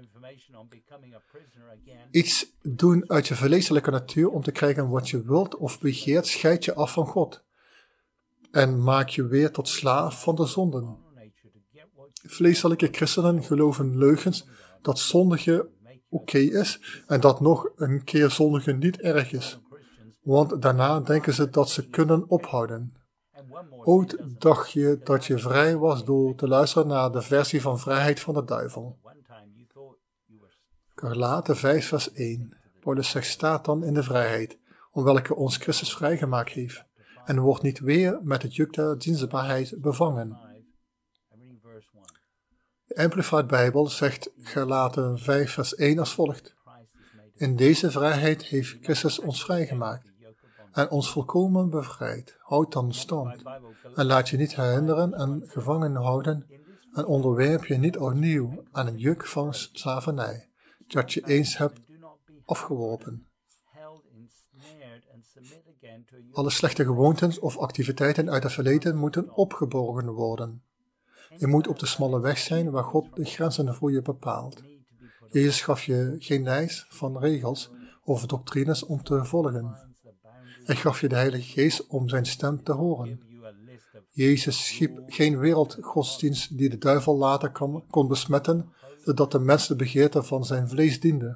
Iets doen uit je vleeselijke natuur om te krijgen wat je wilt of begeert, scheidt je af van God en maak je weer tot slaaf van de zonden. Vleeselijke christenen geloven leugens dat zondigen oké okay is en dat nog een keer zondigen niet erg is, want daarna denken ze dat ze kunnen ophouden. Ooit dacht je dat je vrij was door te luisteren naar de versie van vrijheid van de duivel. Galaten vijf vers één. Paulus zegt, staat dan in de vrijheid, om welke ons Christus vrijgemaakt heeft, en wordt niet weer met het juk der dienstbaarheid bevangen. De Amplified Bijbel zegt Galaten vijf vers één als volgt. In deze vrijheid heeft Christus ons vrijgemaakt en ons volkomen bevrijd. Houd dan stand en laat je niet herinneren en gevangen houden en onderwerp je niet opnieuw aan een juk van slavernij dat je eens hebt afgeworpen. Alle slechte gewoontes of activiteiten uit het verleden moeten opgeborgen worden. Je moet op de smalle weg zijn waar God de grenzen voor je bepaalt. Jezus gaf je geen lijst van regels of doctrines om te volgen. Hij gaf je de Heilige Geest om zijn stem te horen. Jezus schiep geen wereldgodsdienst die de duivel later kon, kon besmetten, zodat de mens de begeerte van zijn vlees diende.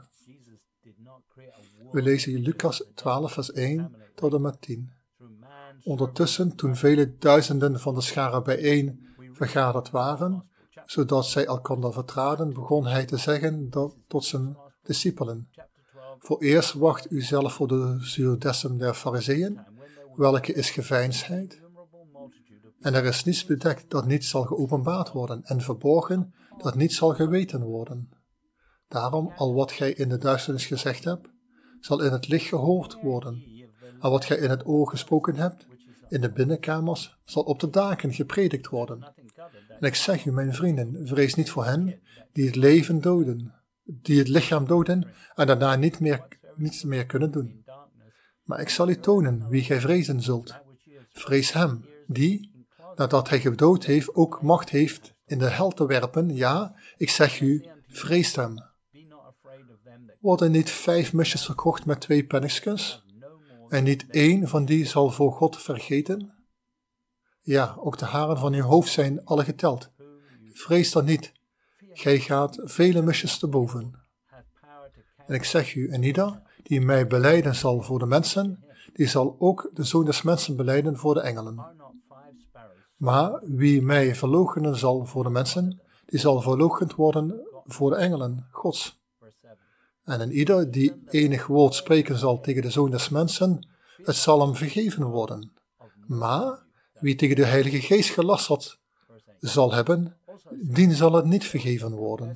We lezen Lucas twaalf vers één tot en met tien. Ondertussen, toen vele duizenden van de schare bijeen vergaderd waren, zodat zij elkander vertraden, begon hij te zeggen dat, tot zijn discipelen. Vooreerst wacht u zelf voor de zuurdessem der Farizeeën, welke is geveinsdheid. En er is niets bedekt dat niet zal geopenbaard worden, en verborgen dat niet zal geweten worden. Daarom, al wat gij in de duisternis gezegd hebt, zal in het licht gehoord worden. En wat gij in het oor gesproken hebt, in de binnenkamers, zal op de daken gepredikt worden. En ik zeg u, mijn vrienden, vrees niet voor hen die het leven doden, die het lichaam doden en daarna niet meer, niets meer kunnen doen. Maar ik zal u tonen wie gij vrezen zult. Vrees hem, die, nadat hij gedood heeft, ook macht heeft in de hel te werpen. Ja, ik zeg u, vrees hem. Worden niet vijf misjes verkocht met twee penningskens? En niet één van die zal voor God vergeten? Ja, ook de haren van uw hoofd zijn alle geteld. Vrees dan niet, gij gaat vele misjes te boven. En ik zeg u, en ieder die mij belijden zal voor de mensen, die zal ook de Zoon des Mensen belijden voor de engelen. Maar wie mij verloochenen zal voor de mensen, die zal verloochend worden voor de engelen Gods. En een ieder die enig woord spreken zal tegen de Zoon des Mensen, het zal hem vergeven worden. Maar wie tegen de Heilige Geest gelasterd zal hebben, dien zal het niet vergeven worden.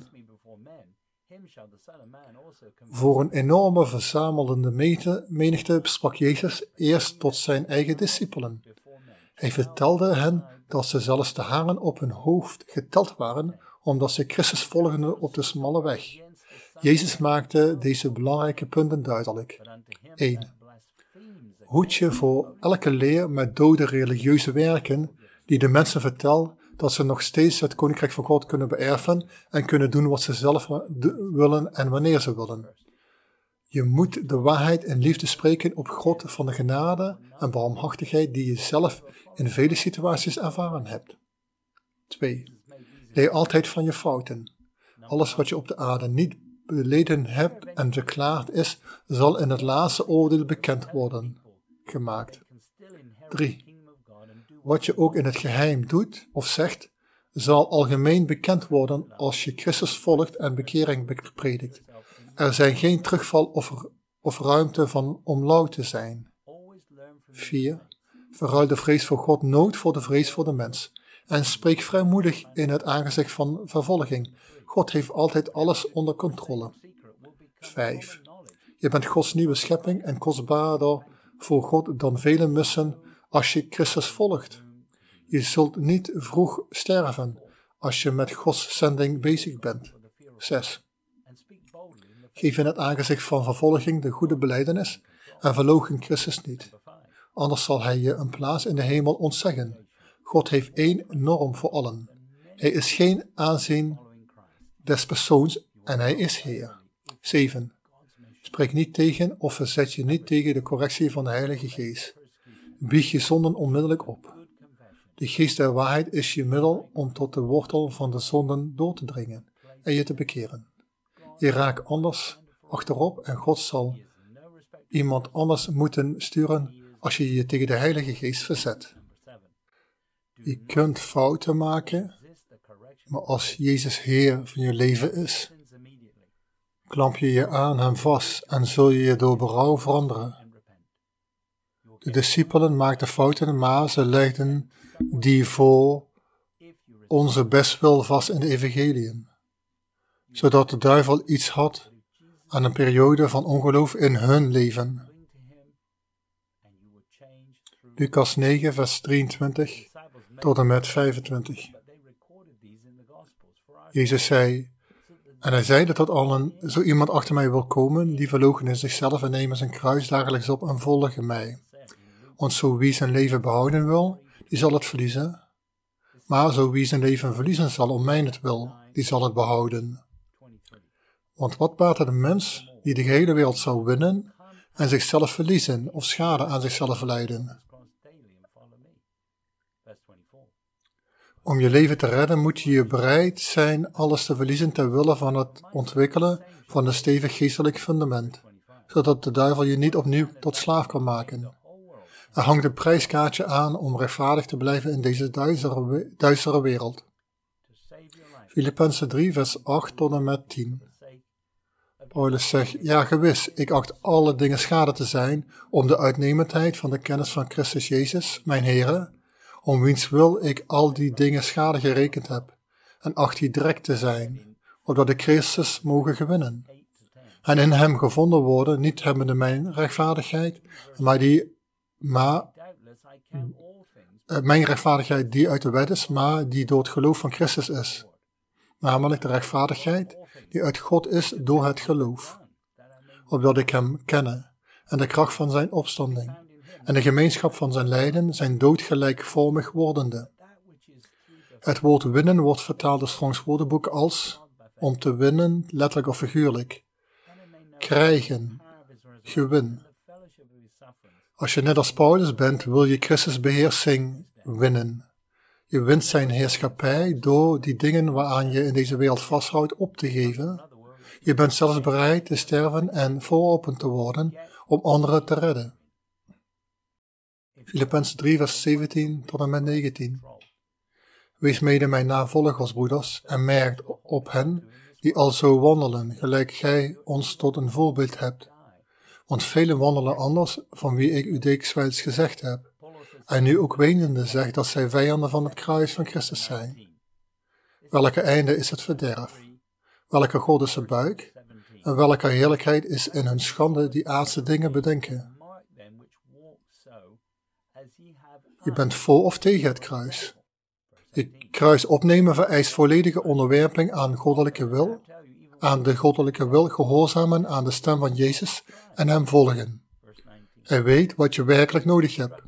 Voor een enorme verzamelende menigte sprak Jezus eerst tot zijn eigen discipelen. Hij vertelde hen dat ze zelfs de haren op hun hoofd geteld waren, omdat ze Christus volgden op de smalle weg. Jezus maakte deze belangrijke punten duidelijk. één. Hoed je voor elke leer met dode religieuze werken die de mensen vertelt dat ze nog steeds het koninkrijk van God kunnen beërven en kunnen doen wat ze zelf willen en wanneer ze willen. Je moet de waarheid in liefde spreken op grond van de genade en barmhartigheid die je zelf in vele situaties ervaren hebt. twee. Leer altijd van je fouten. Alles wat je op de aarde niet beleden hebt en verklaard is, zal in het laatste oordeel bekend worden gemaakt. drie. Wat je ook in het geheim doet of zegt, zal algemeen bekend worden als je Christus volgt en bekering predikt. Er zijn geen terugval of, of ruimte van om lauw te zijn. vier. Verruil de vrees voor God nooit voor de vrees voor de mens. En spreek vrijmoedig in het aangezicht van vervolging. God heeft altijd alles onder controle. vijf. Je bent Gods nieuwe schepping en kostbaarder voor God dan vele missen als je Christus volgt. Je zult niet vroeg sterven als je met Gods zending bezig bent. zes. Geef in het aangezicht van vervolging de goede belijdenis en verloochen Christus niet. Anders zal hij je een plaats in de hemel ontzeggen. God heeft één norm voor allen. Hij is geen aanzien des persoons en hij is Heer. zeven. Spreek niet tegen of verzet je niet tegen de correctie van de Heilige Geest. Bieg je zonden onmiddellijk op. De geest der waarheid is je middel om tot de wortel van de zonden door te dringen en je te bekeren. Je raakt anders achterop en God zal iemand anders moeten sturen als je je tegen de Heilige Geest verzet. Je kunt fouten maken, maar als Jezus Heer van je leven is, klamp je je aan hem vast en zul je je door berouw veranderen. De discipelen maakten fouten, maar ze legden die voor onze bestwil vast in de evangeliën, zodat de duivel iets had aan een periode van ongeloof in hun leven. Lucas negen, vers drieëntwintig tot en met vijfentwintig. Jezus zei, en hij zeide tot allen, zo iemand achter mij wil komen, die verloochene zichzelf en nemen zijn kruis dagelijks op en volgen mij. Want zo wie zijn leven behouden wil, die zal het verliezen. Maar zo wie zijn leven verliezen zal om mijnentwil, die zal het behouden. Want wat baat het een mens die de gehele wereld zou winnen en zichzelf verliezen of schade aan zichzelf lijden? Om je leven te redden moet je bereid zijn alles te verliezen ter wille van het ontwikkelen van een stevig geestelijk fundament, zodat de duivel je niet opnieuw tot slaaf kan maken. Er hangt een prijskaartje aan om rechtvaardig te blijven in deze duistere, duistere wereld. Filippenzen drie, vers acht tot en met tien. Paulus zegt, ja gewis, ik acht alle dingen schade te zijn om de uitnemendheid van de kennis van Christus Jezus, mijn Heere, om wiens wil ik al die dingen schade gerekend heb, en acht die direct te zijn, opdat ik Christus mogen gewinnen. En in hem gevonden worden, niet hebbende mijn rechtvaardigheid, maar die, maar, uh, mijn rechtvaardigheid die uit de wet is, maar die door het geloof van Christus is. Namelijk de rechtvaardigheid die uit God is door het geloof, opdat ik hem kenne, en de kracht van zijn opstanding, en de gemeenschap van zijn lijden, zijn dood gelijkvormig wordende. Het woord winnen wordt vertaald in Strongs woordenboek als om te winnen, letterlijk of figuurlijk. Krijgen, gewin. Als je net als Paulus bent, wil je Christus beheersing winnen. Je wint zijn heerschappij door die dingen waaraan je in deze wereld vasthoudt op te geven. Je bent zelfs bereid te sterven en vooropend te worden om anderen te redden. Filippenzen drie, vers zeventien tot en met negentien. Wees mede mijn navolgers, broeders, en merkt op hen die al zo wandelen, gelijk gij ons tot een voorbeeld hebt. Want velen wandelen anders, van wie ik u dikwijls gezegd heb, en nu ook wenende zegt dat zij vijanden van het kruis van Christus zijn. Welke einde is het verderf? Welke God is de buik? En welke heerlijkheid is in hun schande die aardse dingen bedenken? Je bent voor of tegen het kruis. Je kruis opnemen vereist volledige onderwerping aan goddelijke wil, aan de goddelijke wil gehoorzamen aan de stem van Jezus en hem volgen. Hij weet wat je werkelijk nodig hebt.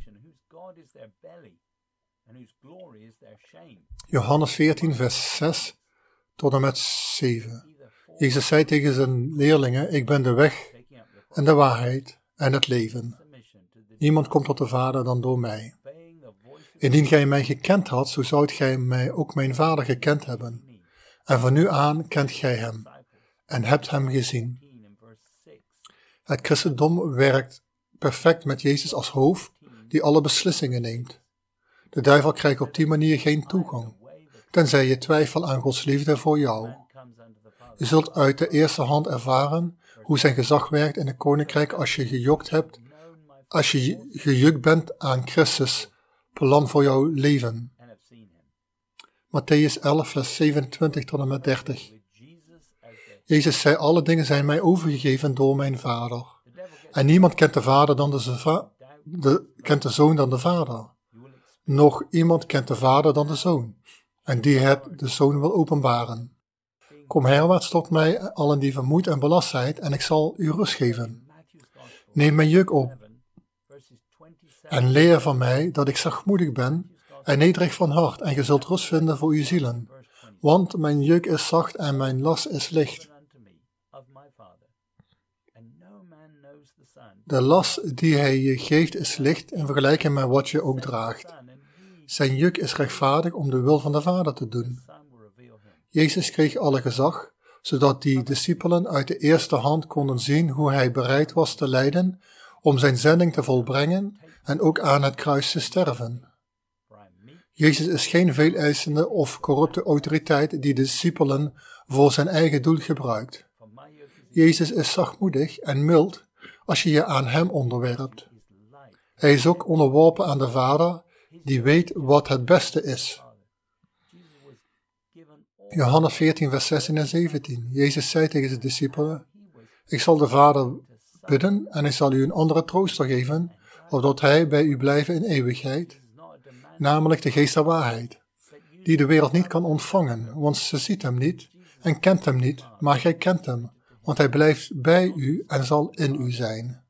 Johannes veertien, vers zes tot en met zeven. Jezus zei tegen zijn leerlingen, ik ben de weg en de waarheid en het leven. Niemand komt tot de Vader dan door mij. Indien gij mij gekend had, zo zoudt gij mij ook mijn Vader gekend hebben. En van nu aan kent gij hem en hebt hem gezien. Het christendom werkt perfect met Jezus als hoofd, die alle beslissingen neemt. De duivel krijgt op die manier geen toegang, tenzij je twijfelt aan Gods liefde voor jou. Je zult uit de eerste hand ervaren hoe zijn gezag werkt in het koninkrijk als je gejokt hebt, als je gejukt bent aan Christus, plan voor jouw leven. Matthäus elf, vers zevenentwintig tot en met dertig. Jezus zei, alle dingen zijn mij overgegeven door mijn Vader. En niemand kent de Vader dan de, va- de, kent de Zoon dan de Vader. Nog iemand kent de Vader dan de Zoon, en die het de Zoon wil openbaren. Kom herwaarts tot mij, allen die vermoeid en belast zijt, en ik zal u rust geven. Neem mijn juk op, en leer van mij dat ik zachtmoedig ben, en nederig van hart, en ge zult rust vinden voor uw zielen. Want mijn juk is zacht en mijn last is licht. De last die hij je geeft is licht in vergelijking met wat je ook draagt. Zijn juk is rechtvaardig om de wil van de Vader te doen. Jezus kreeg alle gezag, zodat die discipelen uit de eerste hand konden zien hoe hij bereid was te lijden om zijn zending te volbrengen en ook aan het kruis te sterven. Jezus is geen veeleisende of corrupte autoriteit die de discipelen voor zijn eigen doel gebruikt. Jezus is zachtmoedig en mild als je je aan hem onderwerpt. Hij is ook onderworpen aan de Vader, die weet wat het beste is. Johannes veertien, vers zestien en zeventien. Jezus zei tegen zijn discipelen, ik zal de Vader bidden en hij zal u een andere trooster geven, opdat hij bij u blijven in eeuwigheid, namelijk de geest der waarheid, die de wereld niet kan ontvangen, want ze ziet hem niet en kent hem niet, maar gij kent hem, want hij blijft bij u en zal in u zijn.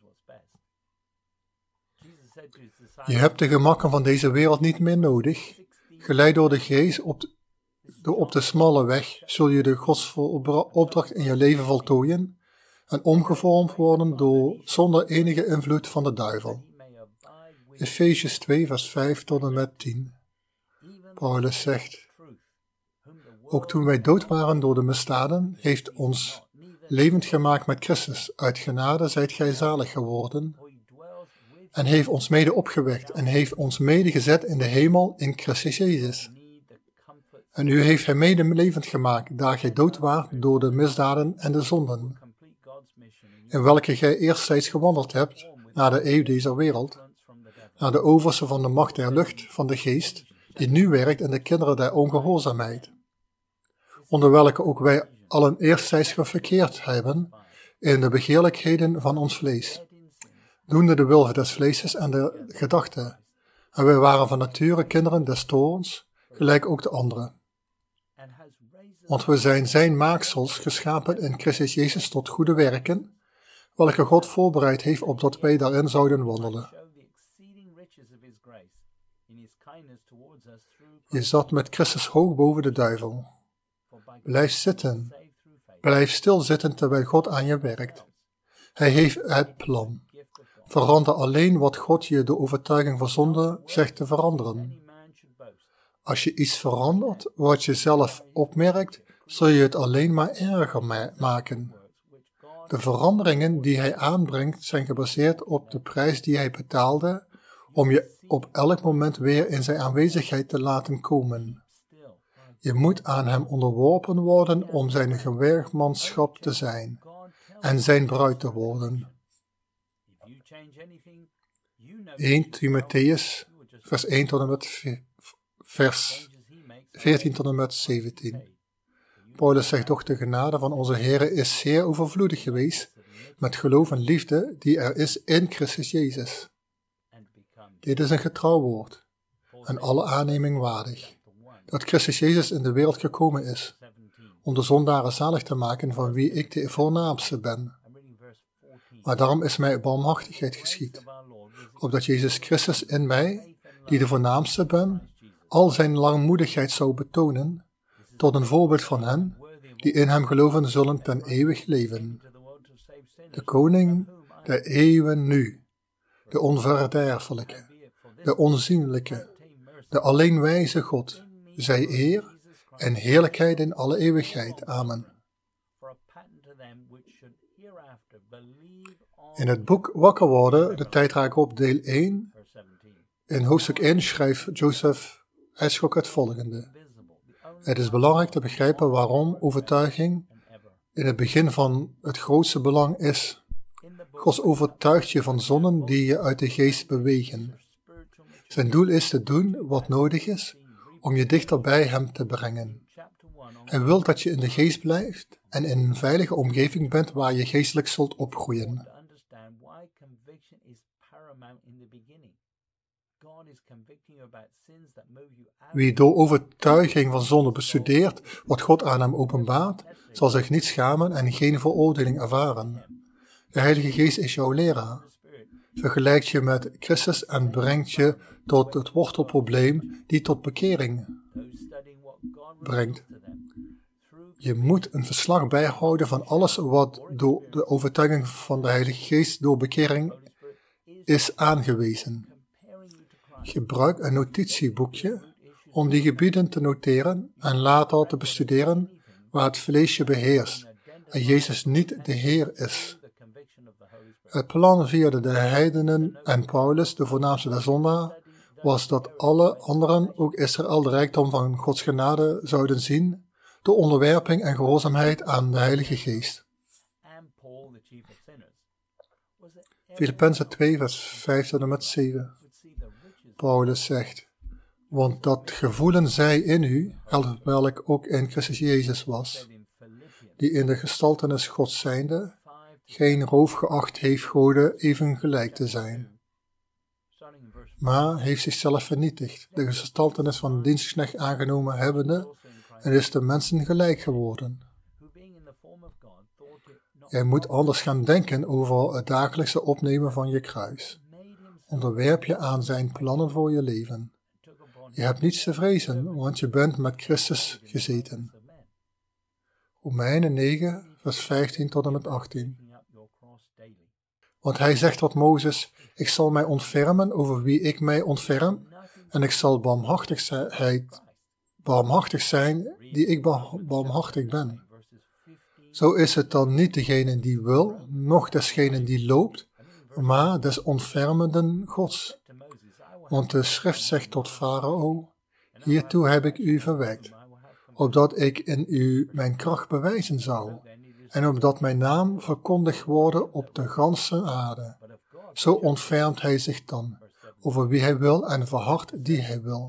Je hebt de gemakken van deze wereld niet meer nodig. Geleid door de geest op de, door op de smalle weg, zul je de godsopdracht in je leven voltooien en omgevormd worden door zonder enige invloed van de duivel. Efesiërs twee, vers vijf tot en met tien. Paulus zegt, ook toen wij dood waren door de misdaden, heeft ons levend gemaakt met Christus. Uit genade zijt gij zalig geworden en heeft ons mede opgewekt en heeft ons mede gezet in de hemel in Christus Jezus. En u heeft hij mede levend gemaakt, daar gij dood waart door de misdaden en de zonden, in welke gij eersttijds gewandeld hebt, naar de eeuw deze wereld, naar de overste van de macht der lucht, van de geest, die nu werkt in de kinderen der ongehoorzaamheid, onder welke ook wij allen eersttijds verkeerd hebben, in de begeerlijkheden van ons vlees, doende de wil des vleeses en de gedachten. En wij waren van nature kinderen des toorns, gelijk ook de anderen. Want we zijn zijn maaksels geschapen in Christus Jezus tot goede werken, welke God voorbereid heeft opdat wij daarin zouden wandelen. Je zat met Christus hoog boven de duivel. Blijf zitten. Blijf stilzitten terwijl God aan je werkt. Hij heeft het plan. Verander alleen wat God je de overtuiging van zonde zegt te veranderen. Als je iets verandert wat je zelf opmerkt, zul je het alleen maar erger ma- maken. De veranderingen die hij aanbrengt zijn gebaseerd op de prijs die hij betaalde om je op elk moment weer in zijn aanwezigheid te laten komen. Je moet aan hem onderworpen worden om zijn gewerkmanschap te zijn en zijn bruid te worden. eerste Timotheus, vers één tot en met vers veertien tot en met zeventien. Paulus zegt, doch de genade van onze Heere is zeer overvloedig geweest, met geloof en liefde die er is in Christus Jezus. Dit is een getrouw woord en alle aanneming waardig, dat Christus Jezus in de wereld gekomen is, om de zondaren zalig te maken van wie ik de voornaamste ben. Maar daarom is mij barmhartigheid geschied, opdat Jezus Christus in mij, die de voornaamste ben, al zijn langmoedigheid zou betonen, tot een voorbeeld van hen, die in hem geloven zullen ten eeuwig leven. De koning der eeuwen nu, de onverderfelijke, de onzienlijke, de alleenwijze God, zij eer en heerlijkheid in alle eeuwigheid. Amen. In het boek Wakker worden, de tijdraak op deel één, in hoofdstuk één schrijft Joseph Hitchcock het volgende. Het is belangrijk te begrijpen waarom overtuiging in het begin van het grootste belang is. God overtuigt je van zonden die je uit de geest bewegen. Zijn doel is te doen wat nodig is om je dichter bij hem te brengen. Hij wil dat je in de geest blijft en in een veilige omgeving bent waar je geestelijk zult opgroeien. Wie door overtuiging van zonde bestudeert wat God aan hem openbaart, zal zich niet schamen en geen veroordeling ervaren. De Heilige Geest is jouw leraar, vergelijkt je met Christus en brengt je tot het wortelprobleem die tot bekering brengt. Je moet een verslag bijhouden van alles wat door de overtuiging van de Heilige Geest door bekering is aangewezen. Gebruik een notitieboekje om die gebieden te noteren en later te bestuderen waar het vlees je beheerst en Jezus niet de Heer is. Het plan via de heidenen en Paulus, de voornaamste der zondaar, was dat alle anderen, ook Israël, de rijkdom van Gods genade zouden zien door onderwerping en gehoorzaamheid aan de Heilige Geest. Filippenzen twee, vers vijf tot en met zeven. Paulus zegt, want dat gevoelen zij in u, welk ook in Christus Jezus was, die in de gestaltenis Gods zijnde, geen roof geacht heeft Gode even gelijk te zijn, maar heeft zichzelf vernietigd, de gestaltenis van dienstknecht aangenomen hebbende, en is de mensen gelijk geworden. Jij moet anders gaan denken over het dagelijkse opnemen van je kruis. Onderwerp je aan zijn plannen voor je leven. Je hebt niets te vrezen, want je bent met Christus gezeten. Romeinen negen, vers vijftien tot en met achttien. Want hij zegt tot Mozes, ik zal mij ontfermen over wie ik mij ontferm, en ik zal barmhartigheid, barmhartig zijn die ik barmhartig ben. Zo is het dan niet degene die wil, noch desgene die loopt, maar des ontfermenden Gods. Want de schrift zegt tot Farao, hiertoe heb ik u verwekt, opdat ik in u mijn kracht bewijzen zou, en opdat mijn naam verkondigd worden op de ganse aarde. Zo ontfermt hij zich dan, over wie hij wil en verhardt die hij wil.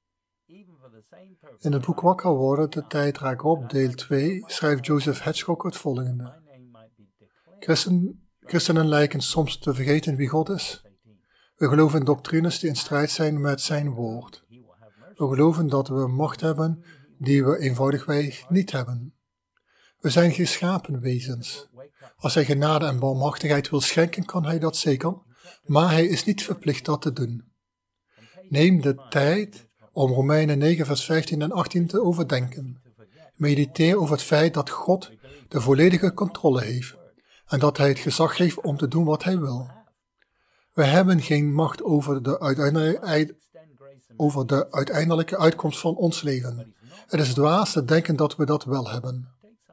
In het boek Wakker worden, de tijdraak op, deel twee, schrijft Joseph Hitchcock het volgende. Christen, christenen lijken soms te vergeten wie God is. We geloven in doctrines die in strijd zijn met zijn woord. We geloven dat we macht hebben die we eenvoudigweg niet hebben. We zijn geschapen wezens. Als hij genade en barmhartigheid wil schenken, kan hij dat zeker, maar hij is niet verplicht dat te doen. Neem de tijd om Romeinen negen, vers vijftien en achttien te overdenken. Mediteer over het feit dat God de volledige controle heeft en dat hij het gezag heeft om te doen wat hij wil. We hebben geen macht over de uiteindelijke, over de uiteindelijke uitkomst van ons leven. Het is dwaas te denken dat we dat wel hebben.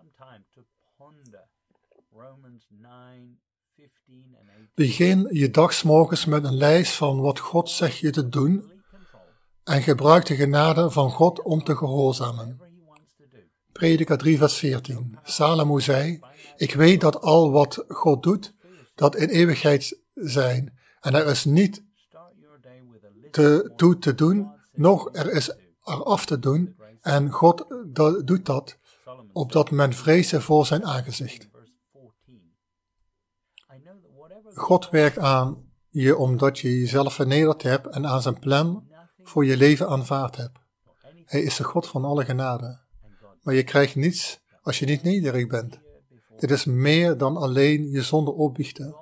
Begin je dag 's morgens met een lijst van wat God zegt je te doen en gebruik de genade van God om te gehoorzamen. Prediker drie, vers veertien. Salomo zei, ik weet dat al wat God doet, dat in eeuwigheid zijn, en er is niet te, toe te doen, noch er is er af te doen, en God dat, doet dat, opdat men vrezen voor zijn aangezicht. God werkt aan je omdat je jezelf vernederd hebt en aan zijn plan voor je leven aanvaard hebt. Hij is de God van alle genade. Maar je krijgt niets als je niet nederig bent. Dit is meer dan alleen je zonde opbiechten.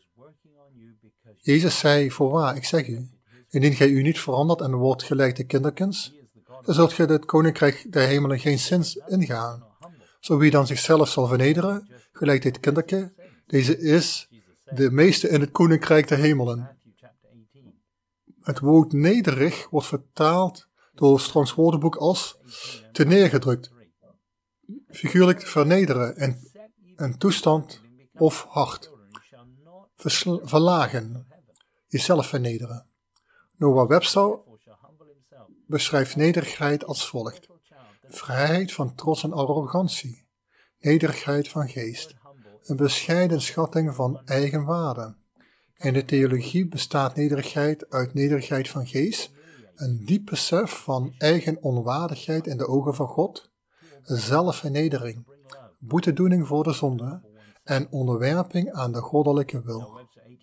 Jezus zei, voorwaar, ik zeg u, indien gij u niet verandert en wordt gelijk de kinderkens, dan zult gij het koninkrijk der hemelen geen zins ingaan. Zo wie dan zichzelf zal vernederen, gelijk dit kinderke, deze is de meeste in het koninkrijk der hemelen. Het woord nederig wordt vertaald door Strongs woordenboek als te neergedrukt. Figuurlijk vernederen en een toestand of hart. Versl- verlagen. Jezelf vernederen. Noah Webster beschrijft nederigheid als volgt. Vrijheid van trots en arrogantie. Nederigheid van geest. Een bescheiden schatting van eigen waarde. In de theologie bestaat nederigheid uit nederigheid van geest, een diep besef van eigen onwaardigheid in de ogen van God, zelfvernedering, boetedoening voor de zonde en onderwerping aan de goddelijke wil.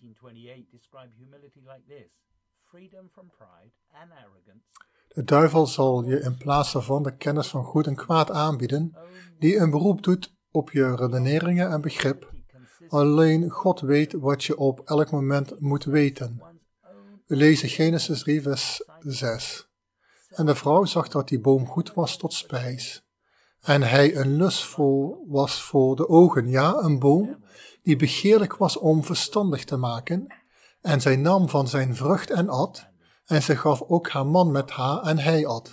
De duivel zal je in plaats daarvan de kennis van goed en kwaad aanbieden, die een beroep doet op je redeneringen en begrip. Alleen God weet wat je op elk moment moet weten. We lezen Genesis drie vers zes. En de vrouw zag dat die boom goed was tot spijs. En hij een lust voor, was voor de ogen, ja, een boom die begeerlijk was om verstandig te maken. En zij nam van zijn vrucht en at, en zij gaf ook haar man met haar en hij at.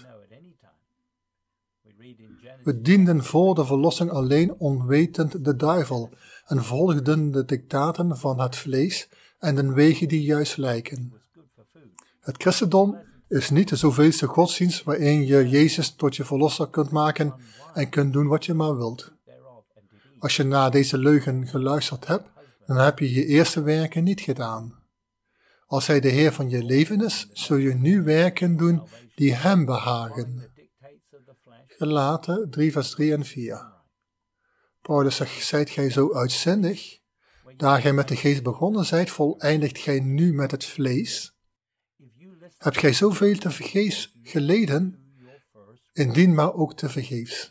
We dienden voor de verlossing alleen onwetend de duivel en volgden de dictaten van het vlees en de wegen die juist lijken. Het christendom is niet de zoveelste godsdienst waarin je Jezus tot je verlosser kunt maken en kunt doen wat je maar wilt. Als je naar deze leugen geluisterd hebt, dan heb je je eerste werken niet gedaan. Als hij de Heer van je leven is, zul je nu werken doen die hem behagen. Galaten drie vers drie en vier. Paulus zegt, zijt gij zo uitzinnig? Daar gij met de geest begonnen zijt, voleindigt gij nu met het vlees? Hebt gij zoveel te vergeefs geleden? Indien maar ook te vergeefs.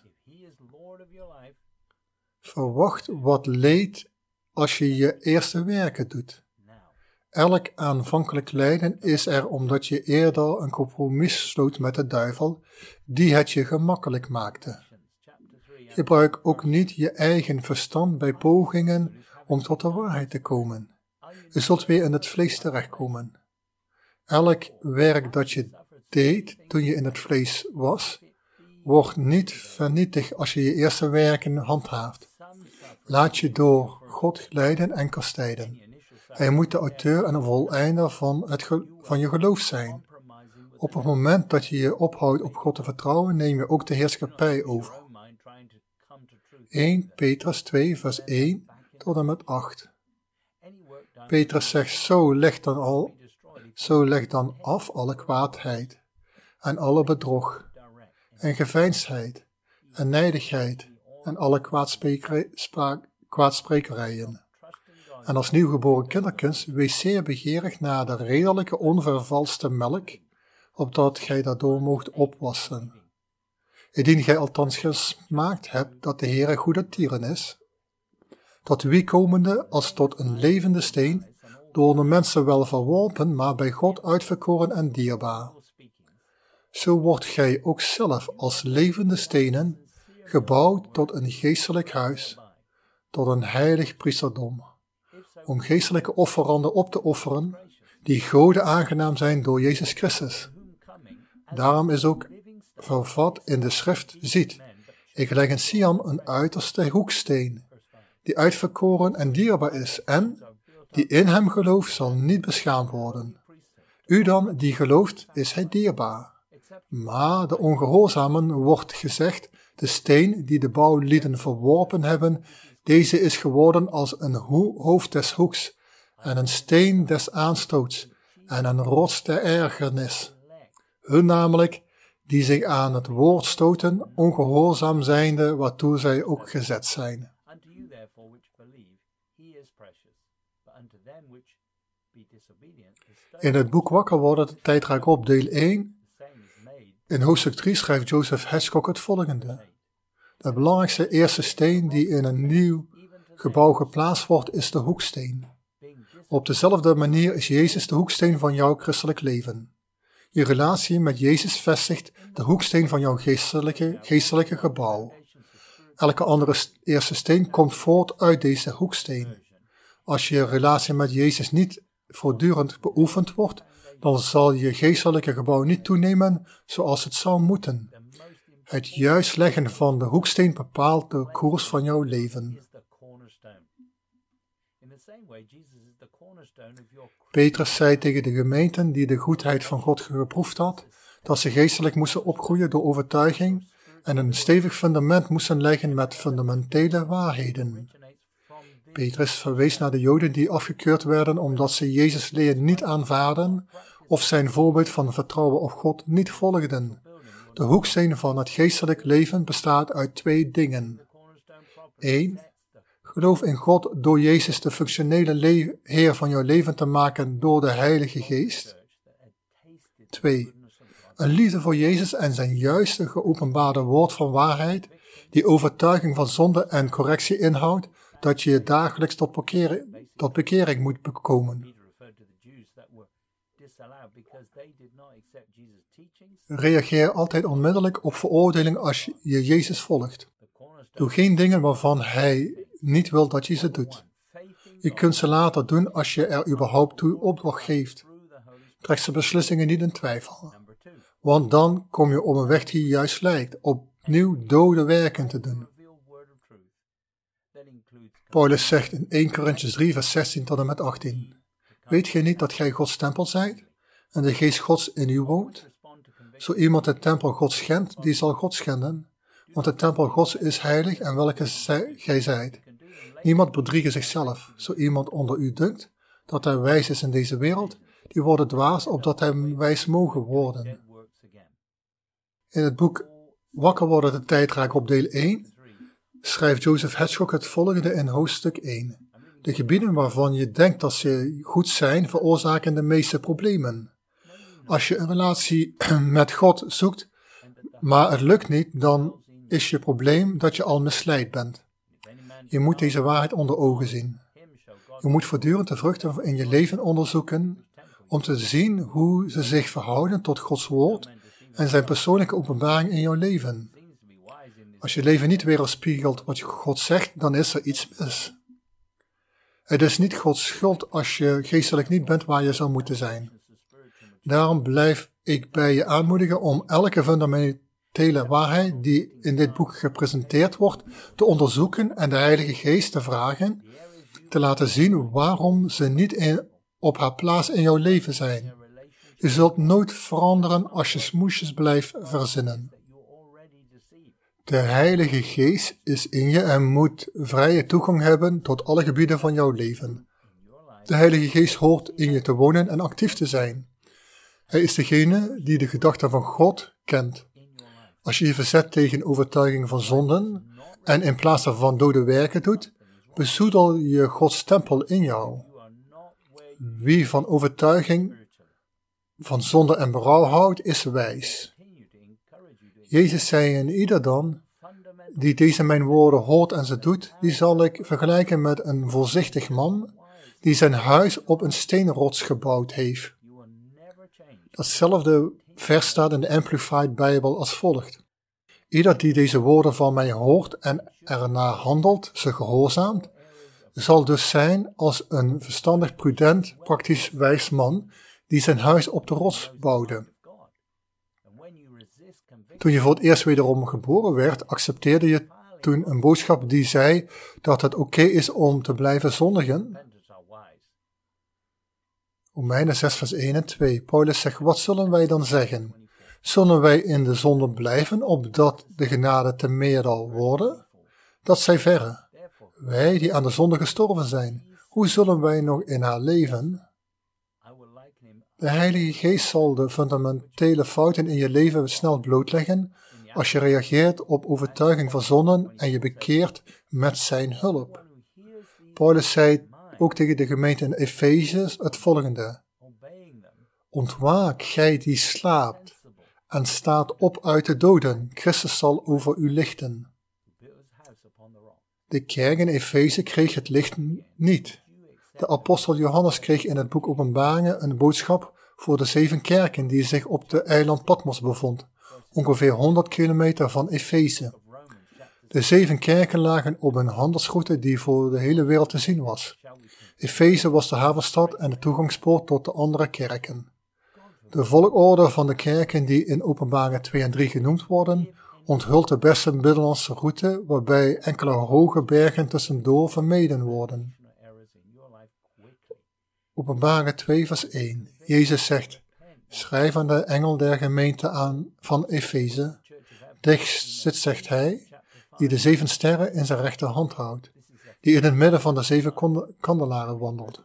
Verwacht wat leed als je je eerste werken doet. Elk aanvankelijk lijden is er omdat je eerder een compromis sloot met de duivel, die het je gemakkelijk maakte. Gebruik ook niet je eigen verstand bij pogingen om tot de waarheid te komen. Je zult weer in het vlees terechtkomen. Elk werk dat je deed toen je in het vlees was, wordt niet vernietigd als je je eerste werken handhaaft. Laat je door God leiden en kastijden. Hij moet de auteur en de voleinder van, het ge- van je geloof zijn. Op het moment dat je je ophoudt op God te vertrouwen, neem je ook de heerschappij over. Eerste Petrus twee vers één tot en met acht. Petrus zegt, zo leg dan al, zo leg dan af alle kwaadheid en alle bedrog en geveinsdheid en nijdigheid en alle kwaadsprekeri- spa- kwaadsprekerijen. En als nieuwgeboren kinderkens, wees zeer begeerig naar de redelijke, onvervalste melk, opdat gij daardoor moogt opwassen. Indien gij althans gesmaakt hebt dat de Heere goede tieren is, tot wie komende als tot een levende steen, door de mensen wel verworpen, maar bij God uitverkoren en dierbaar. Zo wordt gij ook zelf als levende stenen, gebouwd tot een geestelijk huis, tot een heilig priesterdom, om geestelijke offeranden op te offeren, die Gode aangenaam zijn door Jezus Christus. Daarom is ook vervat in de schrift, ziet, ik leg in Sion een uiterste hoeksteen, die uitverkoren en dierbaar is, en die in hem gelooft zal niet beschaamd worden. U dan, die gelooft, is hij dierbaar. Maar de ongehoorzamen wordt gezegd, de steen die de bouwlieden verworpen hebben, deze is geworden als een ho- hoofd des hoeks, en een steen des aanstoots, en een rots der ergernis. Hun namelijk, die zich aan het woord stoten, ongehoorzaam zijnde, waartoe zij ook gezet zijn. Unto you therefore which believe, he is precious. But unto them which In het boek Wakker worden, de tijd raakt op, deel één, in hoofdstuk drie schrijft Joseph Hitchcock het volgende. De belangrijkste eerste steen die in een nieuw gebouw geplaatst wordt, is de hoeksteen. Op dezelfde manier is Jezus de hoeksteen van jouw christelijk leven. Je relatie met Jezus vestigt de hoeksteen van jouw geestelijke, geestelijke gebouw. Elke andere eerste steen komt voort uit deze hoeksteen. Als je relatie met Jezus niet voortdurend beoefend wordt, dan zal je geestelijke gebouw niet toenemen zoals het zou moeten. Het juist leggen van de hoeksteen bepaalt de koers van jouw leven. Petrus zei tegen de gemeenten die de goedheid van God geproefd had, dat ze geestelijk moesten opgroeien door overtuiging en een stevig fundament moesten leggen met fundamentele waarheden. Petrus verwees naar de Joden die afgekeurd werden omdat ze Jezus' leer niet aanvaarden of zijn voorbeeld van vertrouwen op God niet volgden. De hoeksteen van het geestelijk leven bestaat uit twee dingen. één. Geloof in God door Jezus de functionele le- Heer van jouw leven te maken door de Heilige Geest. twee. Een liefde voor Jezus en zijn juiste geopenbaarde woord van waarheid, die overtuiging van zonde en correctie inhoudt, dat je dagelijks tot bekering, tot bekering moet bekomen. Reageer altijd onmiddellijk op veroordeling als je Jezus volgt. Doe geen dingen waarvan Hij niet wil dat je ze doet. Je kunt ze later doen als je er überhaupt toe opdracht geeft. Trek zijn beslissingen niet in twijfel. Want dan kom je op een weg die juist lijkt, opnieuw dode werken te doen. Paulus zegt in eerste Korintiërs drie, vers zestien tot en met achttien. Weet gij niet dat gij Gods tempel zijt en de geest Gods in u woont? Zo iemand de tempel Gods schendt, die zal God schenden. Want de tempel Gods is heilig en welke gij zijt. Niemand bedriegen zichzelf. Zo iemand onder u dunkt dat hij wijs is in deze wereld, die wordt dwaas opdat hij wijs mogen worden. In het boek Wakker worden, de tijd raakt op deel één, schrijft Joseph Hitchcock het volgende in hoofdstuk één. De gebieden waarvan je denkt dat ze goed zijn, veroorzaken de meeste problemen. Als je een relatie met God zoekt, maar het lukt niet, dan is je probleem dat je al misleid bent. Je moet deze waarheid onder ogen zien. Je moet voortdurend de vruchten in je leven onderzoeken, om te zien hoe ze zich verhouden tot Gods woord en zijn persoonlijke openbaring in jouw leven. Als je leven niet weerspiegelt wat God zegt, dan is er iets mis. Het is niet Gods schuld als je geestelijk niet bent waar je zou moeten zijn. Daarom blijf ik bij je aanmoedigen om elke fundamentele waarheid die in dit boek gepresenteerd wordt, te onderzoeken en de Heilige Geest te vragen, te laten zien waarom ze niet in, op haar plaats in jouw leven zijn. Je zult nooit veranderen als je smoesjes blijft verzinnen. De Heilige Geest is in je en moet vrije toegang hebben tot alle gebieden van jouw leven. De Heilige Geest hoort in je te wonen en actief te zijn. Hij is degene die de gedachten van God kent. Als je je verzet tegen overtuiging van zonden en in plaats daarvan dode werken doet, bezoedel je Gods tempel in jou. Wie van overtuiging van zonde en berouw houdt, is wijs. Jezus zei in ieder dan, die deze mijn woorden hoort en ze doet, die zal ik vergelijken met een voorzichtig man, die zijn huis op een steenrots gebouwd heeft. Datzelfde vers staat in de Amplified Bijbel als volgt. Ieder die deze woorden van mij hoort en ernaar handelt, ze gehoorzaamt, zal dus zijn als een verstandig, prudent, praktisch wijs man, die zijn huis op de rots bouwde. Toen je voor het eerst wederom geboren werd, accepteerde je toen een boodschap die zei dat het oké is om te blijven zondigen? Romeinen zes vers één en twee. Paulus zegt, wat zullen wij dan zeggen? Zullen wij in de zonde blijven, opdat de genade te meerdere worden? Dat zij verre. Wij die aan de zonde gestorven zijn, hoe zullen wij nog in haar leven? De Heilige Geest zal de fundamentele fouten in je leven snel blootleggen als je reageert op overtuiging van zonden en je bekeert met zijn hulp. Paulus zei ook tegen de gemeente in Efeze het volgende. Ontwaak, gij die slaapt, en staat op uit de doden. Christus zal over u lichten. De kerk in Efeze kreeg het licht niet. De apostel Johannes kreeg in het boek Openbaringen een boodschap voor de zeven kerken die zich op de eiland Patmos bevond, ongeveer honderd kilometer van Efeze. De zeven kerken lagen op een handelsroute die voor de hele wereld te zien was. Efeze was de havenstad en de toegangspoort tot de andere kerken. De volgorde van de kerken die in Openbaringen twee en drie genoemd worden, onthult de beste binnenlandse route waarbij enkele hoge bergen tussendoor vermeden worden. Openbaringen twee vers één. Jezus zegt, schrijf aan de engel der gemeente aan van Efeze, dicht zit, zegt hij, die de zeven sterren in zijn rechterhand houdt, die in het midden van de zeven kandelaren wandelt.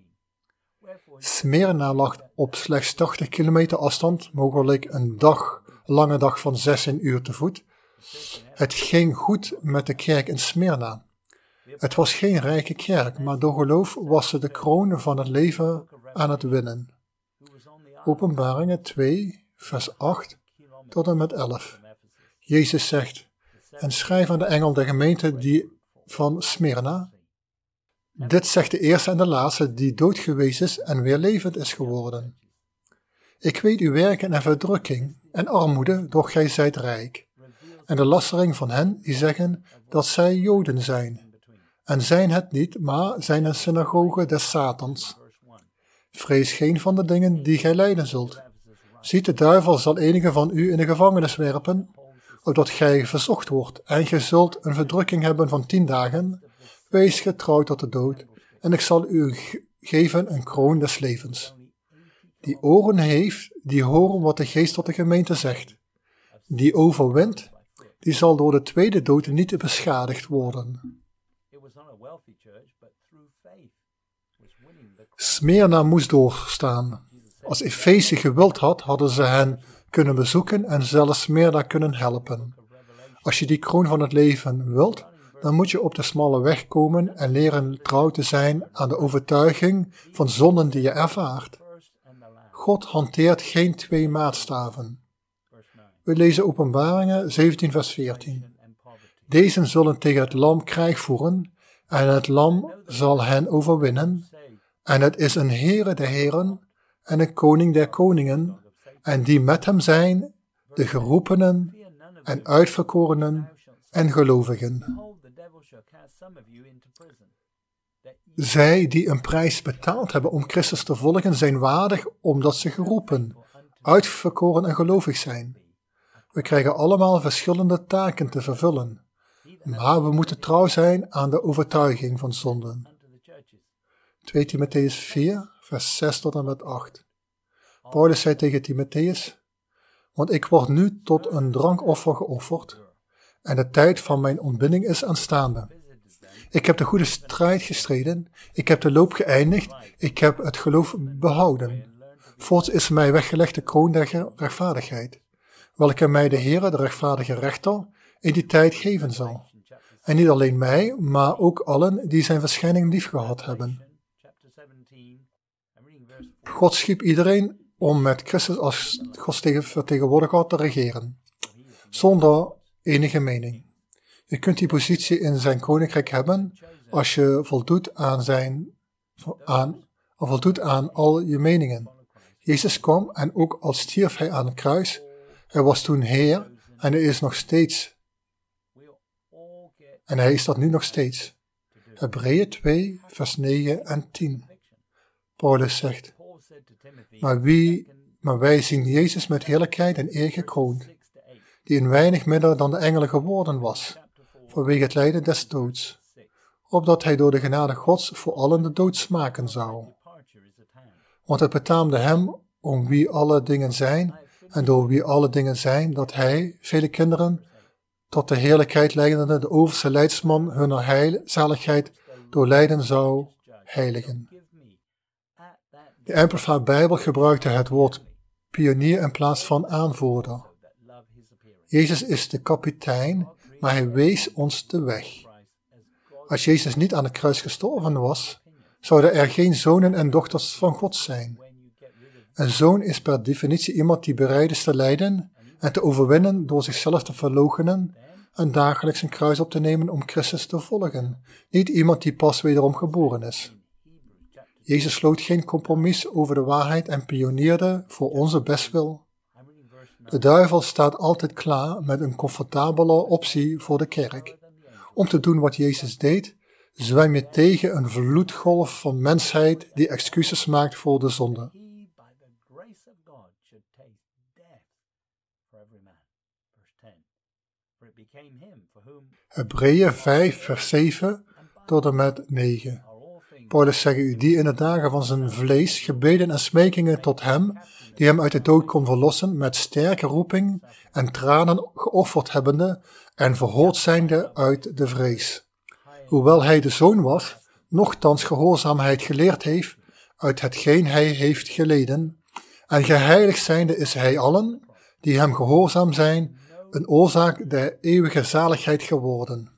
Smyrna lag op slechts tachtig kilometer afstand, mogelijk een dag, lange dag van zestien uur te voet. Het ging goed met de kerk in Smyrna. Het was geen rijke kerk, maar door geloof was ze de kroon van het leven aan het winnen. Openbaringen twee, vers acht tot en met elf. Jezus zegt, en schrijf aan de engel der gemeente die van Smyrna. Dit zegt de eerste en de laatste die dood geweest is en weer levend is geworden. Ik weet uw werken en verdrukking en armoede, doch gij zijt rijk. En de lastering van hen die zeggen dat zij Joden zijn. En zijn het niet, maar zijn een synagoge des Satans. Vrees geen van de dingen die gij lijden zult. Ziet, de duivel zal enige van u in de gevangenis werpen, opdat gij verzocht wordt, en gij zult een verdrukking hebben van tien dagen. Wees getrouw tot de dood, en ik zal u geven een kroon des levens. Die oren heeft, die horen wat de geest tot de gemeente zegt. Die overwint, die zal door de tweede dood niet beschadigd worden. Smyrna moest doorstaan. Als Efeze gewild had, hadden ze hen kunnen bezoeken en zelfs Smyrna kunnen helpen. Als je die kroon van het leven wilt, dan moet je op de smalle weg komen en leren trouw te zijn aan de overtuiging van zonden die je ervaart. God hanteert geen twee maatstaven. We lezen Openbaringen zeventien vers veertien. Deze zullen tegen het lam krijg voeren, en het lam zal hen overwinnen, en het is een Heere der heren, en een koning der koningen, en die met hem zijn, de geroepenen, en uitverkorenen, en gelovigen. Zij die een prijs betaald hebben om Christus te volgen, zijn waardig omdat ze geroepen, uitverkoren en gelovig zijn. We krijgen allemaal verschillende taken te vervullen, maar we moeten trouw zijn aan de overtuiging van zonden. twee Timotheüs vier, vers zes tot en met acht. Paulus zei tegen Timotheüs, want ik word nu tot een drankoffer geofferd, en de tijd van mijn ontbinding is aanstaande. Ik heb de goede strijd gestreden, ik heb de loop geëindigd, ik heb het geloof behouden. Voorts is mij weggelegd de kroon der rechtvaardigheid, welke mij de Heere, de rechtvaardige rechter, in die tijd geven zal. En niet alleen mij, maar ook allen die zijn verschijning liefgehad hebben. God schiep iedereen om met Christus als Gods vertegenwoordiger te regeren, zonder enige mening. Je kunt die positie in zijn koninkrijk hebben als je voldoet aan, zijn, aan, voldoet aan al je meningen. Jezus kwam en ook al stierf hij aan het kruis, hij was toen Heer en hij is nog steeds. En hij is dat nu nog steeds. Hebreeën twee, vers negen en tien. Paulus zegt, maar, wie, maar wij zien Jezus met heerlijkheid en eer gekroond, die in weinig minder dan de engelen geworden was, vanwege het lijden des doods, opdat hij door de genade Gods voor allen de dood smaken zou. Want het betaamde hem, om wie alle dingen zijn, en door wie alle dingen zijn, dat hij, vele kinderen, tot de heerlijkheid leidende, de overste leidsman hunner heil, zaligheid, door lijden zou heiligen. De Amplified Bijbel gebruikte het woord pionier in plaats van aanvoerder. Jezus is de kapitein, maar hij wees ons de weg. Als Jezus niet aan het kruis gestorven was, zouden er geen zonen en dochters van God zijn. Een zoon is per definitie iemand die bereid is te lijden en te overwinnen door zichzelf te verloochenen en dagelijks een kruis op te nemen om Christus te volgen. Niet iemand die pas wederom geboren is. Jezus sloot geen compromis over de waarheid en pionierde voor onze bestwil. De duivel staat altijd klaar met een comfortabele optie voor de kerk. Om te doen wat Jezus deed, zwem je tegen een vloedgolf van mensheid die excuses maakt voor de zonde. Hebreeën vijf vers zeven tot en met negen. Paulus zegt u die in de dagen van zijn vlees gebeden en smekingen tot hem, die hem uit de dood kon verlossen, met sterke roeping en tranen geofferd hebbende en verhoord zijnde uit de vrees. Hoewel hij de zoon was, nochtans gehoorzaamheid geleerd heeft uit hetgeen hij heeft geleden, en geheiligd zijnde is hij allen, die hem gehoorzaam zijn, een oorzaak der eeuwige zaligheid geworden.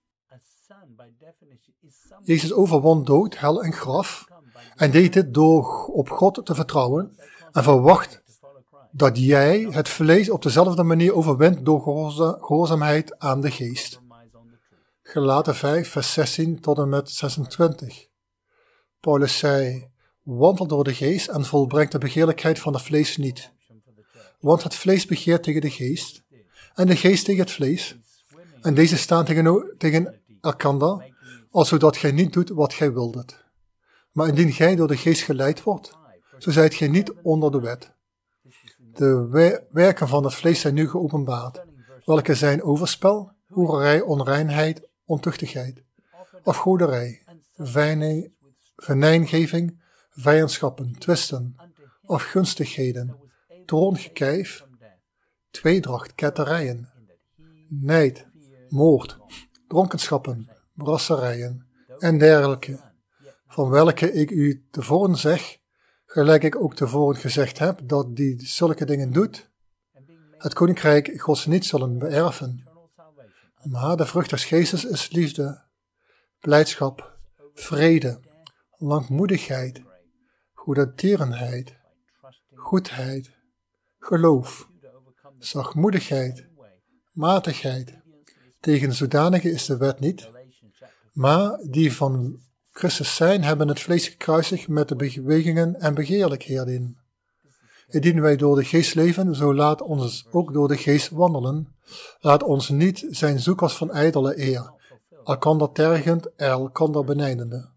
Jezus overwon dood, hel en graf, en deed dit door op God te vertrouwen, en verwacht dat jij het vlees op dezelfde manier overwint door gehoorzaamheid aan de geest. Galaten vijf vers zestien tot en met zesentwintig. Paulus zei, wandel door de geest en volbrengt de begeerlijkheid van het vlees niet. Want het vlees begeert tegen de geest, en de geest tegen het vlees, en deze staan tegen, tegen elkander, al zodat gij niet doet wat gij wildet. Maar indien gij door de geest geleid wordt, zo zijt gij niet onder de wet. De werken van het vlees zijn nu geopenbaard, welke zijn overspel, hoererij, onreinheid, ontuchtigheid, afgoderij, venijngeving, vijandschappen, twisten, afgunstigheden, troongekijf, tweedracht, ketterijen, nijd, moord, dronkenschappen, brasserijen en dergelijke, van welke ik u tevoren zeg, gelijk ik ook tevoren gezegd heb, dat die zulke dingen doet, het koninkrijk Gods niet zullen beërven. Maar de vrucht des geestes is liefde, blijdschap, vrede, langmoedigheid, goedertierenheid, goedheid, geloof, zachtmoedigheid, matigheid. Tegen zodanige is de wet niet, maar die van Christus zijn, hebben het vlees gekruisigd met de bewegingen en begeerlijkheden. Indien wij door de geest leven, zo laat ons ook door de geest wandelen. Laat ons niet zijn zoekers van ijdele eer, elkander tergend, elkander benijdende.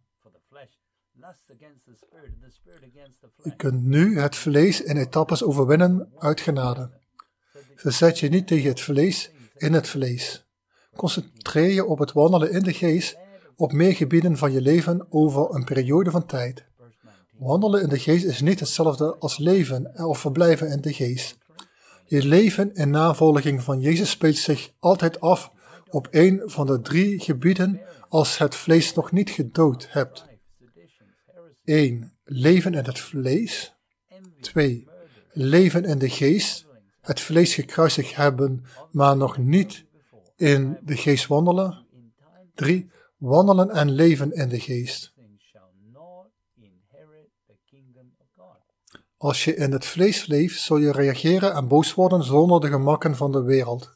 U kunt nu het vlees in etappes overwinnen uit genade. Verzet je niet tegen het vlees in het vlees. Concentreer je op het wandelen in de geest op meer gebieden van je leven over een periode van tijd. Wandelen in de geest is niet hetzelfde als leven of verblijven in de geest. Je leven in navolging van Jezus speelt zich altijd af op een van de drie gebieden als het vlees nog niet gedood hebt. één. Leven in het vlees. twee. Leven in de geest. Het vlees gekruisigd hebben, maar nog niet in de geest wandelen. drie. Wandelen en leven in de geest. Als je in het vlees leeft, zul je reageren en boos worden zonder de gemakken van de wereld.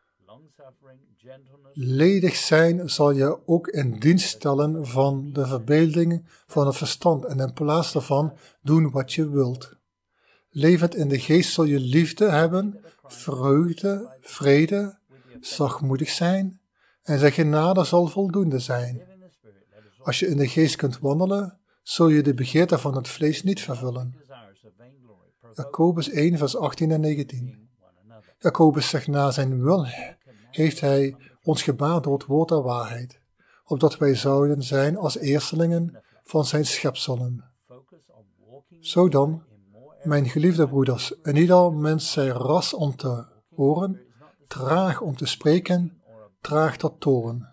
Ledig zijn zal je ook in dienst stellen van de verbeelding van het verstand en in plaats daarvan doen wat je wilt. Levend in de geest zul je liefde hebben, vreugde, vrede, zachtmoedig zijn en zijn genade zal voldoende zijn. Als je in de geest kunt wandelen, zul je de begeerte van het vlees niet vervullen. Jacobus één vers achttien en negentien. Jacobus zegt na zijn wil heeft hij ons gebaard door het woord der waarheid, opdat wij zouden zijn als eerstelingen van zijn schepselen. Zo dan, mijn geliefde broeders, en ieder mens zij ras om te horen, traag om te spreken, traag tot toorn.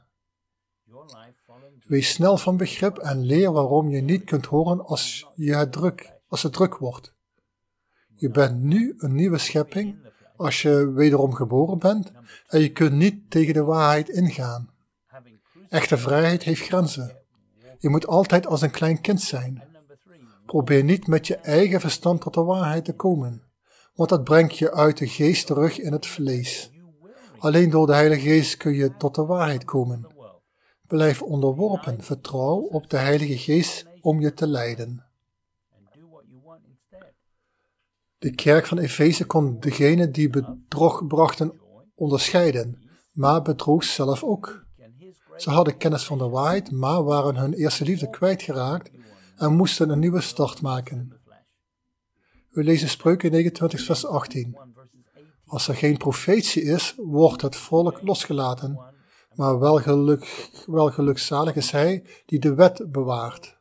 Wees snel van begrip en leer waarom je niet kunt horen als, je het, druk, als het druk wordt. Je bent nu een nieuwe schepping als je wederom geboren bent en je kunt niet tegen de waarheid ingaan. Echte vrijheid heeft grenzen. Je moet altijd als een klein kind zijn. Probeer niet met je eigen verstand tot de waarheid te komen, want dat brengt je uit de geest terug in het vlees. Alleen door de Heilige Geest kun je tot de waarheid komen. Blijf onderworpen, vertrouw op de Heilige Geest om je te leiden. De kerk van Efeze kon degenen die bedrog brachten onderscheiden, maar bedroeg zelf ook. Ze hadden kennis van de waarheid, maar waren hun eerste liefde kwijtgeraakt en moesten een nieuwe start maken. We lezen Spreuken negenentwintig vers achttien. Als er geen profetie is, wordt het volk losgelaten, maar welgeluk, welgelukzalig is hij die de wet bewaart.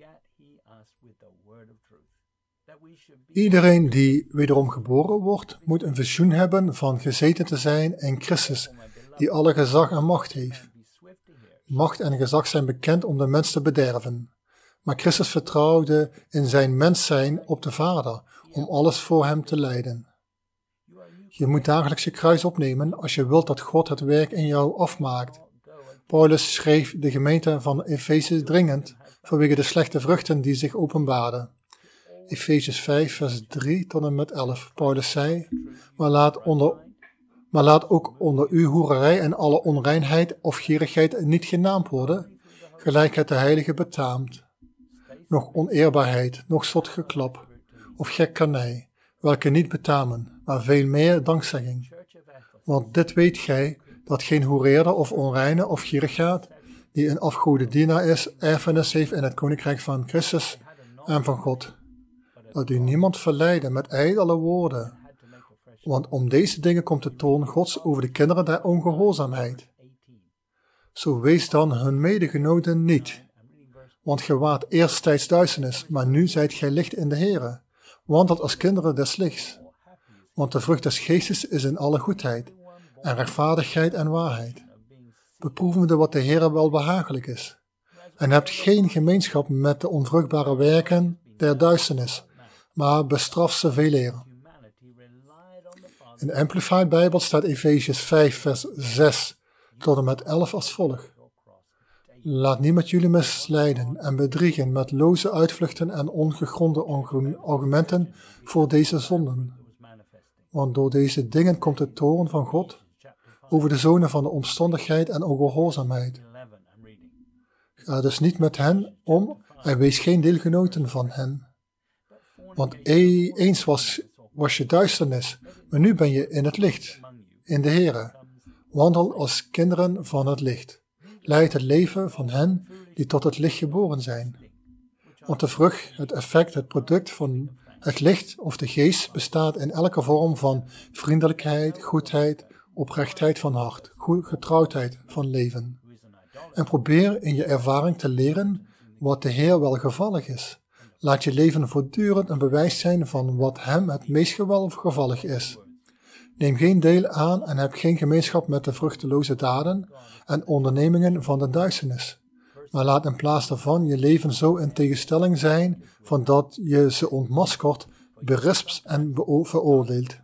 Iedereen die wederom geboren wordt, moet een visioen hebben van gezeten te zijn in Christus, die alle gezag en macht heeft. Macht en gezag zijn bekend om de mens te bederven. Maar Christus vertrouwde in zijn mens zijn op de Vader, om alles voor hem te leiden. Je moet dagelijks je kruis opnemen als je wilt dat God het werk in jou afmaakt. Paulus schreef de gemeente van Efeze dringend vanwege de slechte vruchten die zich openbaarden. Efeze vijf vers drie tot en met elf. Paulus zei, maar laat, onder, maar laat ook onder u hoererij en alle onreinheid of gierigheid niet genaamd worden, gelijk het de heilige betaamt. Nog oneerbaarheid, nog zot geklap of gekkernij, welke niet betamen, maar veel meer dankzegging. Want dit weet gij, dat geen hoereerder of onreine of gierigaard, die een afgodendienaar is, erfenis heeft in het koninkrijk van Christus en van God. Dat u niemand verleidde met ijdele woorden. Want om deze dingen komt de toorn Gods over de kinderen der ongehoorzaamheid. Zo wees dan hun medegenoten niet. Want ge waart eerst tijds duisternis, maar nu zijt gij licht in de Heere. Wandelt als kinderen des lichts. Want de vrucht des geestes is in alle goedheid, en rechtvaardigheid en waarheid. Beproevende wat de Heere wel behagelijk is. En hebt geen gemeenschap met de onvruchtbare werken der duisternis, maar bestraf ze veel eer. In de Amplified Bijbel staat Efeziërs vijf vers zes tot en met elf als volgt. Laat niemand jullie misleiden en bedriegen met loze uitvluchten en ongegronde argumenten voor deze zonden. Want door deze dingen komt de toorn van God over de zonen van de omstandigheid en ongehoorzaamheid. Ga dus niet met hen om en wees geen deelgenoten van hen. Want eens was, was je duisternis, maar nu ben je in het licht, in de Heere. Wandel als kinderen van het licht. Leid het leven van hen die tot het licht geboren zijn. Want de vrucht, het effect, het product van het licht of de geest bestaat in elke vorm van vriendelijkheid, goedheid, oprechtheid van hart, getrouwdheid van leven. En probeer in je ervaring te leren wat de Heer welgevallig is. Laat je leven voortdurend een bewijs zijn van wat hem het meest welgevallig is. Neem geen deel aan en heb geen gemeenschap met de vruchteloze daden en ondernemingen van de duisternis. Maar laat in plaats daarvan je leven zo in tegenstelling zijn van dat je ze ontmaskert, berispt en beo- veroordeelt.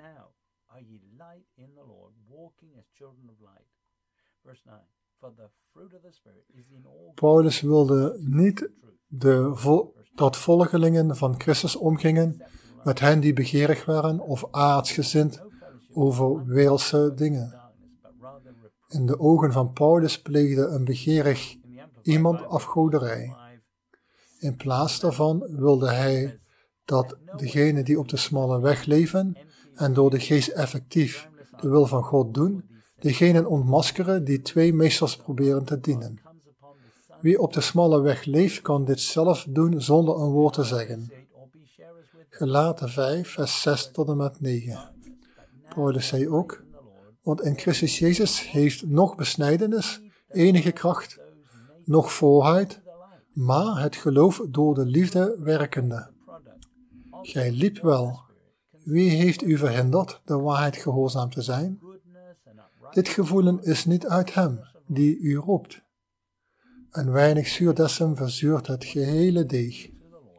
Paulus wilde niet de vo- dat volgelingen van Christus omgingen met hen die begeerig waren of aardsgezind over wereldse dingen. In de ogen van Paulus pleegde een begeerig iemand afgoderij. In plaats daarvan wilde hij dat degenen die op de smalle weg leven en door de geest effectief de wil van God doen, degenen ontmaskeren die twee meesters proberen te dienen. Wie op de smalle weg leeft, kan dit zelf doen zonder een woord te zeggen. Galaten vijf, vers zes tot en met negen. Paulus zei ook, want in Christus Jezus heeft nog besnijdenis enige kracht, nog voorheid, maar het geloof door de liefde werkende. Gij liep wel. Wie heeft u verhinderd de waarheid gehoorzaam te zijn? Dit gevoelen is niet uit hem, die u roept. Een weinig zuurdesem verzuurt het gehele deeg.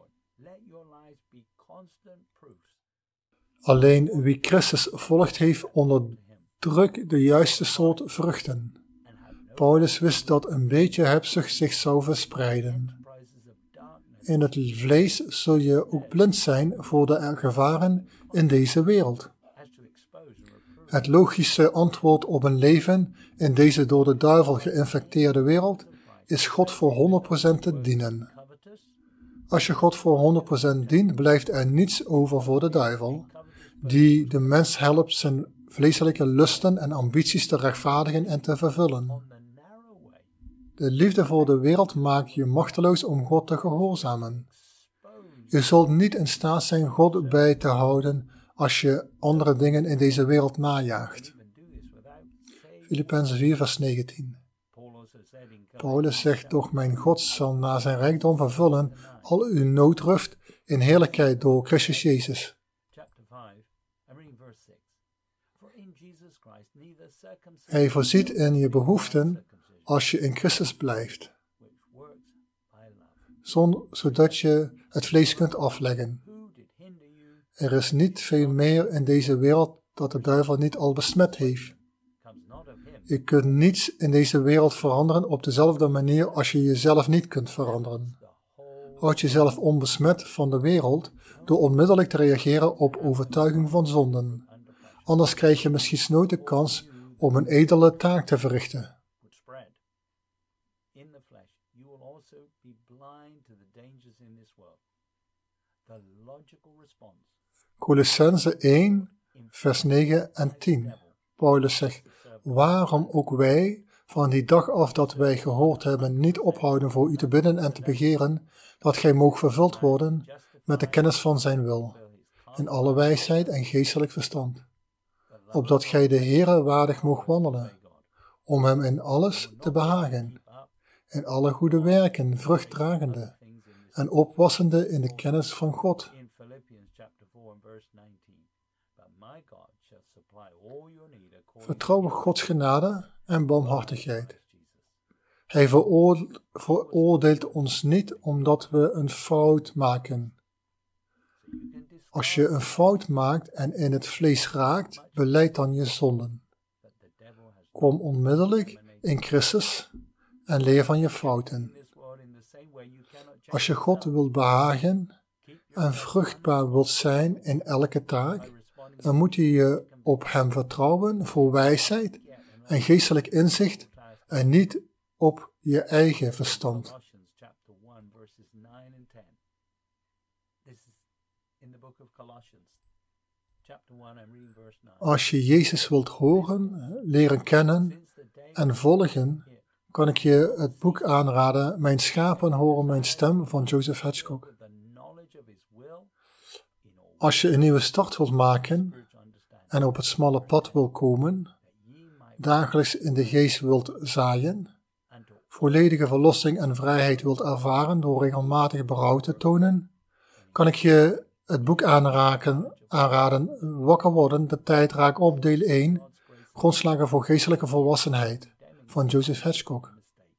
Alleen wie Christus volgt heeft onderdrukt de juiste soort vruchten. Paulus wist dat een beetje hebzucht zich zou verspreiden. In het vlees zul je ook blind zijn voor de gevaren in deze wereld. Het logische antwoord op een leven in deze door de duivel geïnfecteerde wereld is God voor honderd procent te dienen. Als je God voor honderd procent dient, blijft er niets over voor de duivel, die de mens helpt zijn vleeselijke lusten en ambities te rechtvaardigen en te vervullen. De liefde voor de wereld maakt je machteloos om God te gehoorzamen. Je zult niet in staat zijn God bij te houden als je andere dingen in deze wereld najaagt. Filippenzen vier vers negentien. Paulus zegt, doch mijn God zal na zijn rijkdom vervullen al uw nooddruft in heerlijkheid door Christus Jezus. Hij voorziet in je behoeften als je in Christus blijft, zonder, zodat je het vlees kunt afleggen. Er is niet veel meer in deze wereld dat de duivel niet al besmet heeft. Je kunt niets in deze wereld veranderen op dezelfde manier als je jezelf niet kunt veranderen. Houd jezelf onbesmet van de wereld door onmiddellijk te reageren op overtuiging van zonden. Anders krijg je misschien nooit de kans om een edele taak te verrichten. Colossenzen één, vers negen en tien. Paulus zegt, waarom ook wij van die dag af dat wij gehoord hebben niet ophouden voor u te bidden en te begeren, dat gij moogt vervuld worden met de kennis van zijn wil, in alle wijsheid en geestelijk verstand, opdat gij de Heere waardig moogt wandelen, om hem in alles te behagen, in alle goede werken vrucht dragende en opwassende in de kennis van God. Vertrouw op Gods genade en barmhartigheid. Hij veroordeelt ons niet omdat we een fout maken. Als je een fout maakt en in het vlees raakt, belijd dan je zonden. Kom onmiddellijk in Christus en leer van je fouten. Als je God wilt behagen en vruchtbaar wilt zijn in elke taak, dan moet je je op hem vertrouwen voor wijsheid en geestelijk inzicht en niet op je eigen verstand. Als je Jezus wilt horen, leren kennen en volgen, kan ik je het boek aanraden, Mijn schapen horen mijn stem van Joseph Hedgecock. Als je een nieuwe start wilt maken en op het smalle pad wil komen, dagelijks in de geest wilt zaaien, volledige verlossing en vrijheid wilt ervaren door regelmatig berouw te tonen, kan ik je het boek aanraken, aanraden, Wakker worden, de tijd raakt op, deel één, Grondslagen voor geestelijke volwassenheid, van Joseph Hedgecock.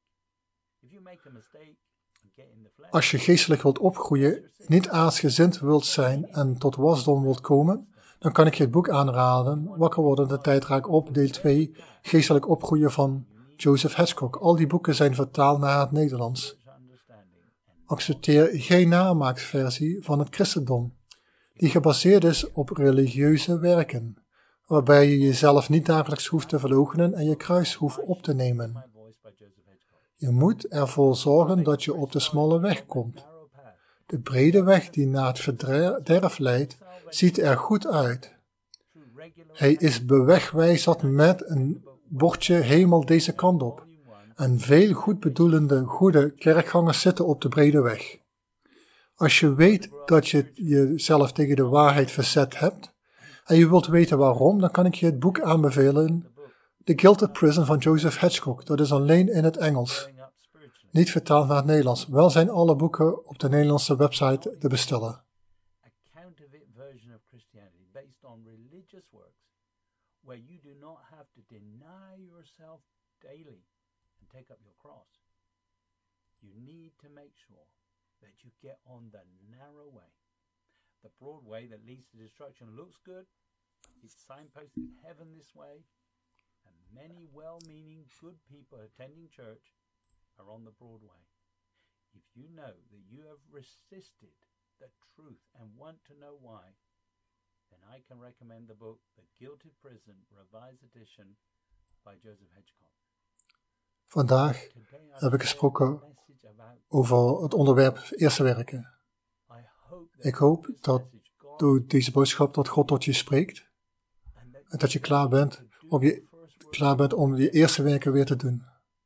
Als je geestelijk wilt opgroeien, niet aardsgezind wilt zijn en tot wasdom wilt komen, dan kan ik je het boek aanraden, Wakker worden, de tijd raakt op, deel twee, Geestelijk opgroeien van Joseph Hedgecock. Al die boeken zijn vertaald naar het Nederlands. Accepteer geen namaakversie van het christendom, die gebaseerd is op religieuze werken, waarbij je jezelf niet dagelijks hoeft te verloochenen en je kruis hoeft op te nemen. Je moet ervoor zorgen dat je op de smalle weg komt. De brede weg die naar het verderf leidt, ziet er goed uit. Hij is bewegwijzerd met een bordje hemel deze kant op. En veel goedbedoelende goede kerkgangers zitten op de brede weg. Als je weet dat je jezelf tegen de waarheid verzet hebt, en je wilt weten waarom, dan kan ik je het boek aanbevelen, The Gilded Prison van Joseph Hedgecock. Dat is alleen in het Engels. Niet vertaald naar het Nederlands. Wel zijn alle boeken op de Nederlandse website te bestellen. Where you do not have to deny yourself daily and take up your cross. You need to make sure that you get on the narrow way. The broad way that leads to destruction looks good. It's signposted heaven this way Many well-meaning, good people attending church are on the broad way. If you know that you have resisted the truth and want to know why, then I can recommend the book The Guilty Prison, Revised Edition by Joseph Hedgecock. Vandaag heb ik gesproken over het onderwerp eerste werken. Ik hoop dat door deze boodschap dat God tot je spreekt en dat je klaar bent om je, klaar bent om je eerste werken weer te doen.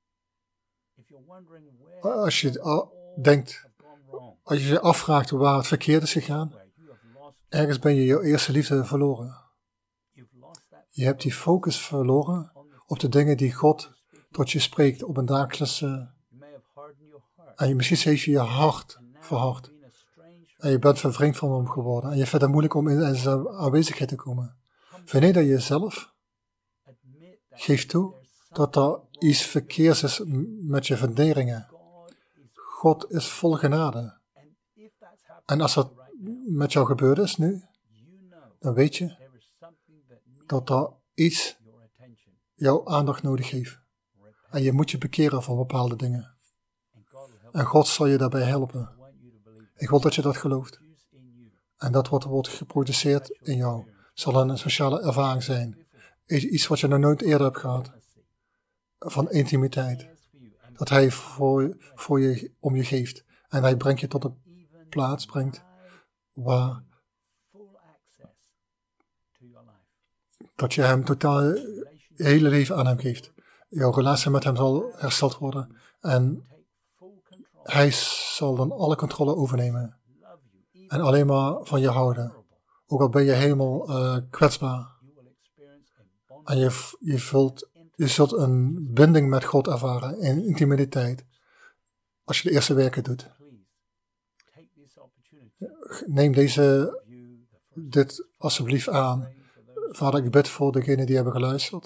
Als je uh, denkt, als je je afvraagt waar het verkeerd is gegaan, ergens ben je je eerste liefde verloren. Je hebt die focus verloren op de dingen die God tot je spreekt op een dagelijkse. En je, misschien heeft je je hart verhard. En je bent vervreemd van hem geworden. En je vindt het moeilijk om in zijn aanwezigheid te komen. Verneder jezelf. Geef toe dat er iets verkeers is met je funderingen. God is vol genade. En als dat met jou gebeurd is nu, dan weet je dat er iets jouw aandacht nodig heeft. En je moet je bekeren van bepaalde dingen. En God zal je daarbij helpen. Ik wil dat je dat gelooft. En dat wat wordt geproduceerd in jou zal een sociale ervaring zijn. Iets wat je nog nooit eerder hebt gehad. Van intimiteit. Dat hij voor, voor je, om je geeft. En hij brengt je tot een plaats brengt waar dat je hem totaal je hele leven aan hem geeft. Jouw relatie met hem zal hersteld worden. En hij zal dan alle controle overnemen. En alleen maar van je houden. Ook al ben je helemaal uh, kwetsbaar. En je, je, vult, je zult een binding met God ervaren. In intimiteit. Als je de eerste werken doet. Neem deze, dit alsjeblieft aan. Vader, ik bid voor degenen die hebben geluisterd.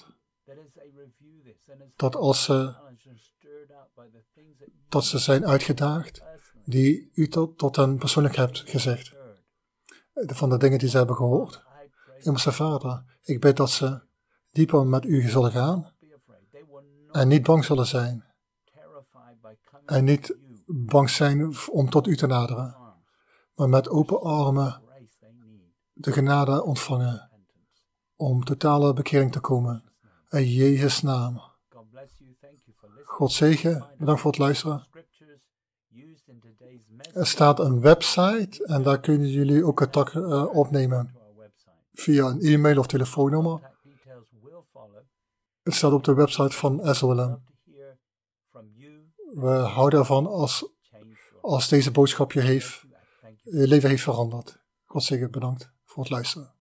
Dat als ze, dat ze zijn uitgedaagd, die u tot, tot hen persoonlijk hebt gezegd. Van de dingen die ze hebben gehoord. Hemelse Vader, ik bid dat ze dieper met u zullen gaan. En niet bang zullen zijn. En niet bang zijn om tot u te naderen. Maar met open armen de genade ontvangen. Om totale bekering te komen. In Jezus' naam. God zegen. Bedankt voor het luisteren. Er staat een website en daar kunnen jullie ook contact uh, opnemen. Via een e-mail of telefoonnummer. Het staat op de website van S O L M. We houden ervan als, als deze boodschap je, heeft, je leven heeft veranderd. God zegen, bedankt voor het luisteren.